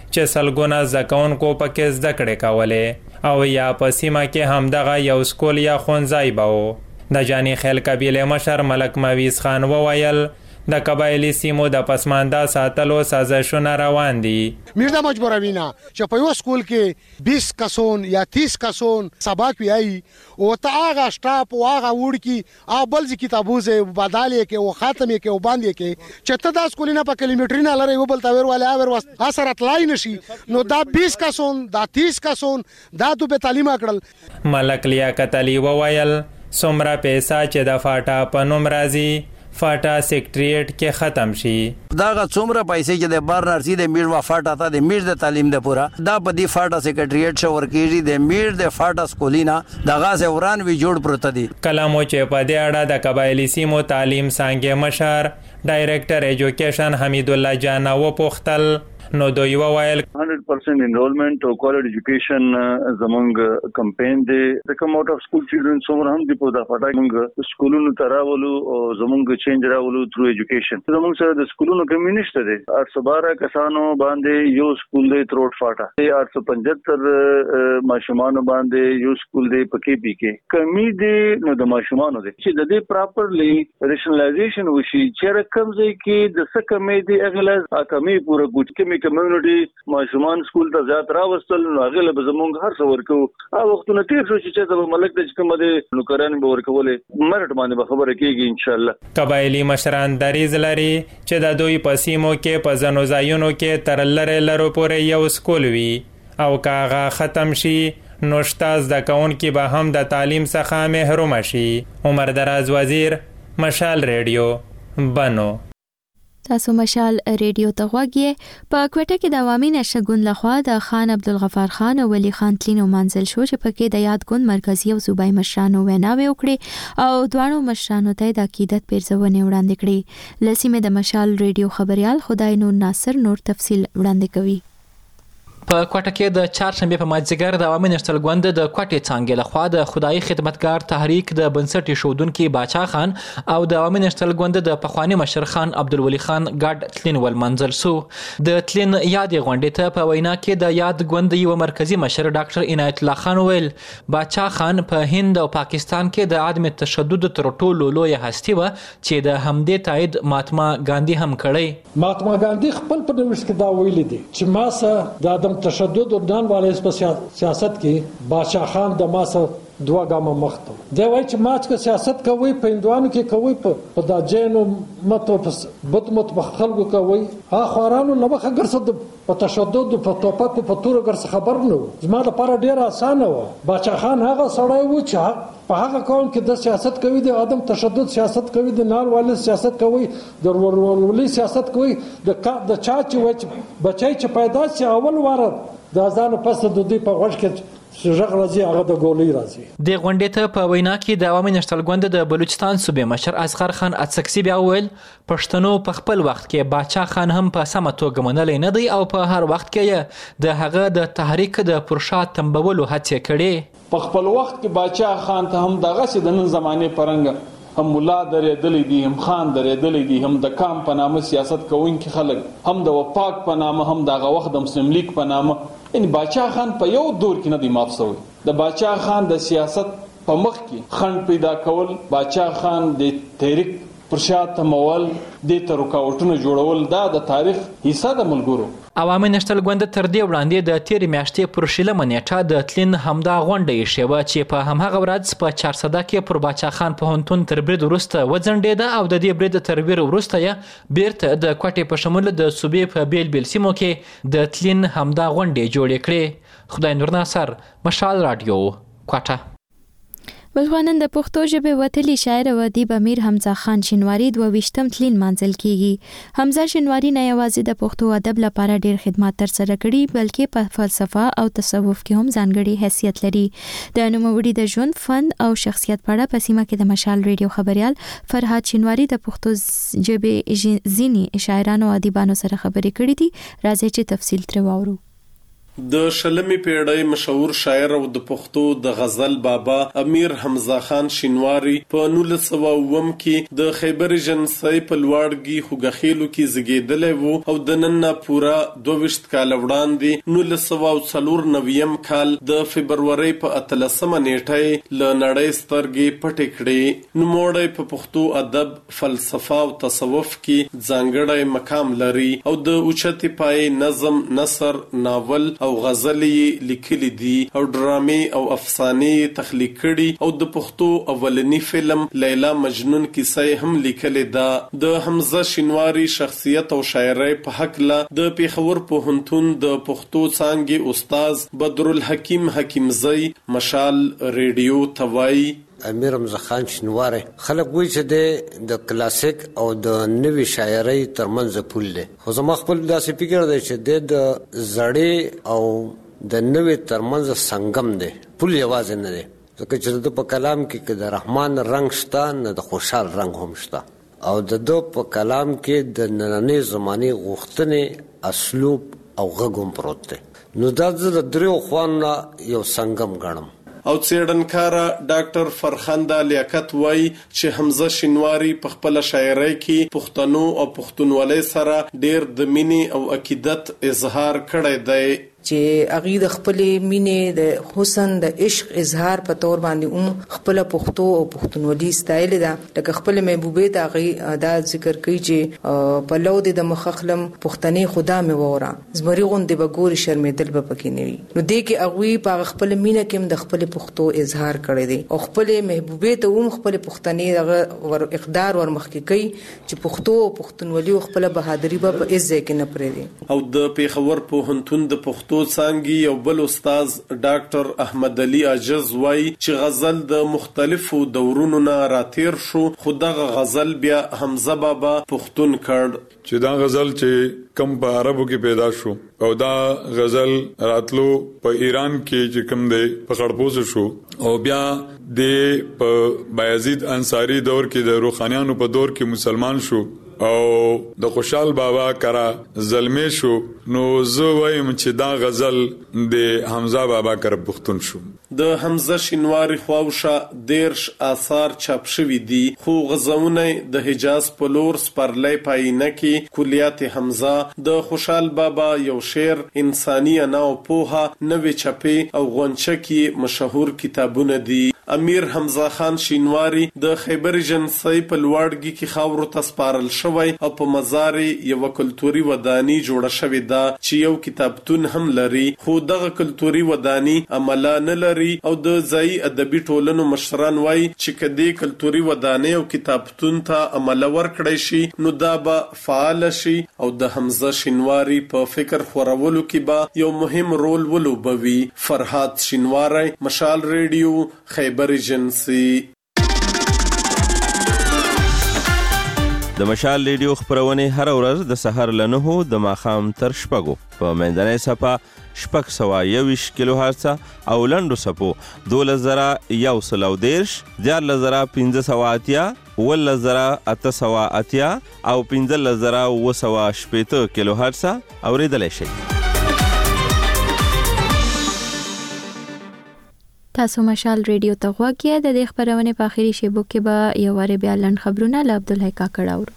چې سلګونه زکونکو پکې زده کړې کولې او یا په سیمه کې همدغه یو سکول یا ښوونځی به و. د جاني خیل قبیلې مشر ملک مویز خان وویل د قبایلی سیمو د پسمانده ساتلو سازشونه روان دي. موږ د مجبوروینا چې په یو سکول کې 20 کسون یا 30 کسون سبق ویایي او ته هغه سټاپ او هغه وړ کې بل ځکه کتابوزه بدالې کې او خاتمه کې او باندې کې چې ته د سکولینه په کیلومترینه لري وبل تا ور ولا ور وس اثر اتلای نشي نو دا 20 کسون دا 30 کسون دا د تعلیم کړل. ملک لیاقت علي وویل څومره پیسې چې د فاټا په نوم راځي فاټا سیکریټریټ کې ختم شي. داغه څومره پیسې چې د بارنرسي د میډ وا فاټا ته د میډ د تعلیم د پورا دا په دی فاټا سیکریټریټ شو ورکیږي د میډ د فاټا سکولینا دغه سه وران وی جوړ پروت دي. کلامو چې په دې اړه د قبایلی سیمو تعلیم څنګه مشر ډایریکټر ایجوکیشن حمید الله جان و پختل نو دوی وویل 100% enrollment او quality education زمونږ کمپاین دی د کم اوټ اف سکول چلډرن څومره هم دی په دا فاټا موږ سکولونو تراولو او زمونږ چینج راولو تھرو ایجوکیشن زمونږ سره د سکولونو کمیونټ دی 812 کسانو باندې یو سکول دی تروټ فاټا 875 ماشومان باندې یو سکول دی پکې پی کې کمی دی نو د ماشومان دی چې د دې پراپرلی ریشنلایزیشن وشي چې رقم ځای کې د څه کمی دی اغله کمی پوره ګوټ کې کمیونټي ماشومان سکول ته زیات راوستل نو هغه له زمونږ هر څه ورکو او وختونه تیر شو چې د ملک د کوم د نوکران به ورکولې مرټ باندې به خبره کیږي ان شاء الله. قبایلی مشران دریز لري چې د دوی پسیمو کې په ځنو ځایونو کې تر لرو پورې یو سکول وي او کاغه ختم شي نو شتاز د کون کې به هم د تعلیم څخه محروم شي. عمر دراز وزیر مشال ریډیو بنو. تاسو مشال ریډیو ته غوږی په کوټه کې د عوامي نشګون لخوا د خان عبدالغفار خان او ولی خان تلینو منزل شو چې پکې د یادګون مرکزی او صوبایي مشرانو ویناوي وکړي او دوانو مشرانو ته د عقیدت پیرزونه وړاندې کړي. لسیمه د مشال ریډیو خبريال خدای نور ناصر نور تفصیل وړاندې کوي. په کوټه کې د چهارشنبه په مازیګر د عوامي نشتل ګوند د کوټې څنګه لخوا د خدای خدمتګار تحریک د بنسټ شودونکو باچا خان او د عوامي نشتل ګوند د پخوانی مشر خان عبدالولی خان ګډ تلین ول منزل سو د تلین یاد غونډې ته په وینا کې د یاد ګوند یو مرکزی مشر ډاکټر عنایت الله خان ویل باچا خان په هند او پاکستان کې د عدم تشدد تر ټولو لوی هستی و چې د همدې تایید مهاتما ګاندھی هم کړی. مهاتما ګاندھی خپل په نوښت کې دا ویل دي چې ما سره د عدم تشدد او دان والے په سیاست کې بادشاہ خان د ماسه دوه ګامه مخته دی وای چې ماچ کې سیاست کوي په هندوانو کې کوي په د جینو متو په خلکو کوي اخوارانو نو مخه ګرځد په تشدد په توپک په تور ګرځ خبر نه زما لپاره ډیر اسانه و. بادشاہ خان هغه سړی و چې په هغه قوم کې د سیاست کوي د عدم تشدد سیاست کوي د نار والے سیاست کوي د ورولي سیاست کوي د چا چې بچای چې پیدا شي اول واره د ځان پس د دې په غوښ کې شغ راځي هغه د ګولۍ راځي. د غونډې ته په وینا کې د عوامي نشتل ګوند د بلوچستان صوبې مشر اصغر خان اڅکسي بیا ویل پښتنو په خپل وخت کې باچا خان هم په سمه توګه منلې نه دی او په هر وخت کې د هغه د تحریک د پرشات تنبولو هڅې کړي. په خپل وخت کې باچا خان ته هم دغه سي د نن زمانه پرنګ هم مولا درېدلې دي هم خان درېدلې دي هم د کام په نامه سیاست کوونکي خلک هم د وفاق په نامه هم دغه وخت د مسلم لیگ په نامه ان باچا خان په یو دور کې نه دی معاف شوی. د باچا خان د سیاست په مخ کې خند پیدا کول باچا خان د تحریک پرشات تمول د ترکاوټونو جوړول دا د تاریخ حصہ د ملګرو. عوامي نشتل ګوند تر دې وړاندې د تیر میاشتې پر شله منېټه د تلین همدا غونډه شوه چې په همغه ورځ په 400 کې پر باچا خان په هنتون تر برید وروسته وځنډېده او د دې برید تر ویر وروسته یې بیرته د کوټې په شمول د صوبې په بیل سیمو کې د تلین همدا غونډه جوړې کړې. خدای نور ناصر مشال رادیو کوټه. بلخوانن د پښتو ژبې وتلی شاعر او ادیب امیر حمزه خان شینواری 22 تلین منزل کیږي. حمزه شینواری نه یوازې د پښتو ادب لپاره ډیر خدمات تر سره کړي بلکې په فلسفه او تصوف کې هم ځانګړي حیثیت لري. د نوموړي د ژوند فن او شخصیت په اړه په سیمه کې د مشال ریډیو خبريال فرهاد شینواری د پښتو ژبې ځینی شاعرانو او ادیبانو سره خبرې کړې دي. راځي چې تفصیل تر واورو. د شلمې پیړۍ مشهور شاعر او د پښتو د غزل بابا امیر حمزه خان شینواری په 1909 کې د خیبر جنسي په لوړګي خوګخیلو کې زیږیدلی وو او د نن پورا 22 کال وړاندې 1994 کال د فبرवरी په 13 نیټه ل نړۍ سترګې پټې کړې. نوموړی په پښتو ادب، فلسفه او تصوف کې ځانګړی مقام لري او د اوچتې پای نظم، نثر، ناول او غزلې لیکلي دي او ډرامې او افسانې تخلیق کړي او د پښتو اولنی فلم لیلا مجنون کیسه هم لیکلې ده. د حمزه شینواری شخصیت او شاعرۍ په حق له د پیښور پوهنتون د پښتو څانګې استاد بدرالحکیم حکیمزئی مشال ریډیو توای. امیر حمزه خان شینواری خلک وایي چې د کلاسیک او د نوې شاعرۍ ترمنځ پول دی، خو زما خپل داسې فکر دی چې د زړې او د نوې ترمنځ سنگم دی، پول یوازې نه دی، ځکه چې د په کلام کې د رحمان رنګ شته نه د خوشحال رنګ هم شته او د په کلام کې د نننۍ زمانې غوښتنې اسلوب او غږ هم پروت دی. نو دا زه د دریو خواوو یو سنگم ګڼم. او څېړنکاره ډاکټر فرخنده لیاقت وایي چې حمزه شینواری په خپل شاعرۍ کې پښتنو او پښتونولۍ سره ډېر د مینې او عقیدت اظهار کړی دی چې هغه د خپل مینې د حسن د عشق اظهار په تور باندې خپل پښتو او پښتونولي ستایل ده. لکه خپل محبوبې ته هغه دا ذکر کوي چې په لو د مخخلم پښتنې خدا مې وره زمري غوندې بګوري شرمېدل به پکې نه وي. نو دې کې هغه په خپل مینه کې د خپل پښتو اظهار کړی دی او خپل محبوبې ته خپل پښتنې دغه ور اقدار ورمخکې کوي چې پښتو او پښتونولي خپل بهادری به په عزت کې نه پرېږي. او د پیښور پوهنتون د پښتو څانګې یو بل استاد ډاکټر احمد علي عجز وایي چې غزل د مختلفو دورونو نه راتیر شو، خو دغه غزل بیا حمزه بابا پښتون کړ. چې دا غزل چې کم په عربو کې پیدا شو او دا غزل راتلو په ایران کې چې کم دی په خړپوز شو او بیا د په بایزید انصاری دور کې د روحانیانو په دور کې مسلمان شو او د خوشحال بابا کرا زلمی شو. نو زه وایم چې دا غزل د حمزه بابا کر پښتون شو. د حمزه شینواری خواوشه 13 آثار چاپ شوي دي، خو غزونه د حجاز په لور سپرلی پاینه کې کلیات حمزه، د خوشحال بابا یو شعر، انساني انا او پوها، نوې چپې او غونچه کې مشهور کتابونه دي. امیر حمزه خان شینواری د خیبر جنسي په لوړګي کې خاورو ته سپارل شوی او په مزار یو کلتوري ودانی جوړه شوې ده چې یو کتابتون هم لري، خو دغه کلتوري ودانی عمله نه لري او د ځای ادبي ټولنو مشران وایي چې کدی کلتوري ودانی او کتابتون ته عمله ورکړی شي نو دا به فعال شي او د حمزه شینواری په فکر خورولو کې به یو مهم رول ولوبوي. فرهاد شینواری، مشال ریډیو، خیبر جنسي. د مشال ریډیو خبرونه هر ورځ د سحر له 9 د ماخام تر 6 په منځنۍ صفه 621 کیلو هرتز او لنډو صفو 2113 14580 11880 او 15980 کیلو هرتز اوریدل شي. تاسو مشال ریډیو ته غوږ یې. د دې خبرونه په اخیری شیبو کې به یو واره بیا لند خبرونه له عبدالحی کاکړ اورو.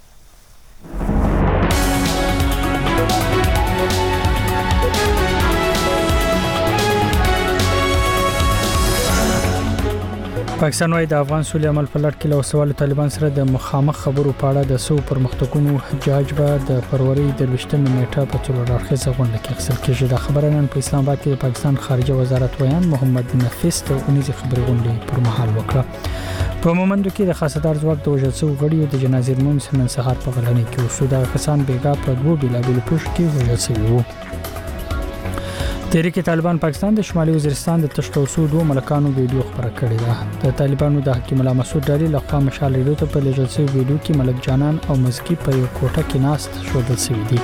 پاکستان وايي د افغان سولې عمل په لړ کې له سوال طالبان سره د مخامخ خبرو په اړه د سو پرمختګونو حجاج به د فروری د 20 نیټه په څلور اړخیزه غونډه کې اخیستل کېږي. د خبرونه نن په اسلام آباد کې د پاکستان خارجه وزارت ویان محمد نفیس ته اونیزي خبري غونډه پر مهال وکړه. په مومندو کې د خاصدار ځواک د وژل شوو غړیو د جنازې لمونځ نن سهار په غلنۍ کې وشو. دا کسان بیګا په دوه بلابل پوښ کې وژل شوي وو. تحریک طالبان پاکستان د شمالي وزیرستان د تشتوسو دوه ملکانو ویډیو خبره کړې ده. د طالبانو د حکیم الله مسعود ډالۍ لخوا مشال ریډیو ته په لېږل شوی ویډیو کې ملک جانان او مزکی په یو کوټه کې ناست ښودل شوي دي.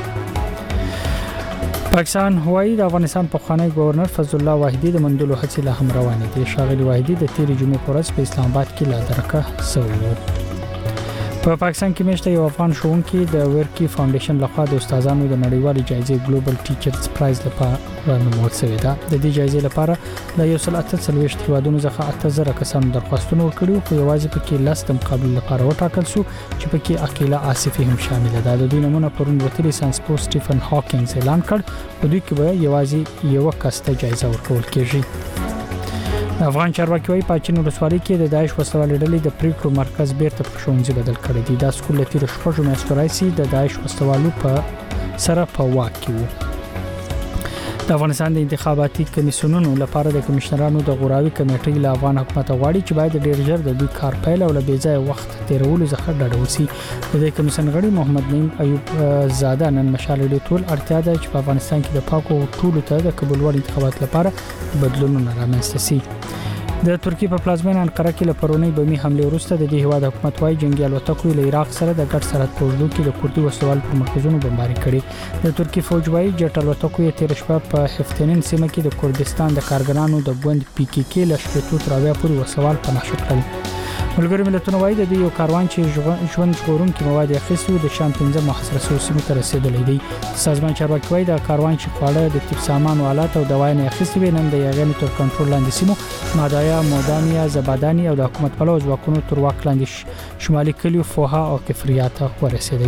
پاکستان هوایي د افغانستان پخوانی گورنر فضل الله واحدي د مندلو هڅې لا هم روانې دي. ښاغلي واحدي د تیرې جمعې په ورځ په اسلام آباد کې لا درکه شوی و. په پاکستان کې مشته یو افغان ښوونکي د ورکی فاونډیشن لخوا د استادانو د نړیوالې جایزې ګلوبل ټیچرز پرایز لپاره نومول شوی دی. د دې جایزې لپاره د 148 هیوادونو څخه 8000 کسانو درخواستونه ورکړي خو یوازې پکې 10 د مقابله لپاره وټاکل شو چې پکې عقیله آصفي هم شامل ده. د دوی نمونه پرون وتلی ساينس پو سټيفن هاکینګز اعلان کړ په دوی کې به یوازې یو کس ته جایزه ورکول کیږي. افغان چارواکي وايي پاچین ولسوالۍ کې د داعش وسوالې ډلې د پریکړو مرکز بیرته په ښوونځي بدل کړی دی. دا سکول له تیر شپږو میاشتو راهیسې د داعش وسوالو په سره په واک کې وو. د افغانستان د انتخاباتي کمیسیونونو لپاره د کمشنرانو د غوراوي کمیټې له افغان حکومت غواړي چې باید ډیر ژر د دوی کار پیل او له بېځایه وخت تیرولو څخه ډډه وشي. د دې کمیسیون غړي محمد نعیم ایوب زاده نن مشال لري ټول اړتیا ده چې په افغانستان کې د پاکو ټولو ته د قبول وړ انتخابات لپاره بدلونونه رامنځته شي. د ترکیه په پلازمینه انقره کې له پرونی بمي حمله وروسته د دې هیواد حکومت وايي جنگي الوتکو له عراق سره د ګډ سرحد په اوږدو کې د کوردي وسوال پر مرکزونو بمباري کړي. د ترکیه فوج وايي جټ الوتکو یې تیر شپه په حفتنین سیمه کې د کردستان د کارګرانو د ګوند پی کی کې له شپږ تر 20 پورې وسوال پناه کړل. ملګری ملتونه وايي د یو کاروان چې ژوند ژغورونکي مواد اخیستي د شام 15 محاصره سیمو ته رسیدلی دی. سازمان چارواکي وايي د کاروان چې خواړه د طب سامان او آلات او دوايانې اخیستي وي نن د یاغانو تر کنټرول لاندې سیمو مادایا، مودانیا، زبادانی او د حکومت په لور ځواکونو تر واک لاندې شمالي کلیو فوها او کفریات ورسېدي.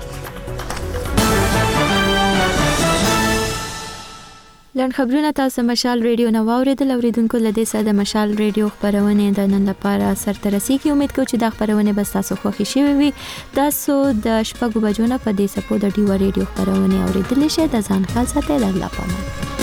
لن خبرونه تاسو مشال ریډیو نو اوریدل اوریدونکو لدې ساده مشال ریډیو خبرونه د نن لپاره سرته رسیدي. امید کوم چې دا خبرونه به تاسو خوښی شي وي. تاسو د شپږ بجو نه په دې سپو د ډیو ریډیو خبرونه اوریدل شئ. د ځان خاصه ته الله پامان.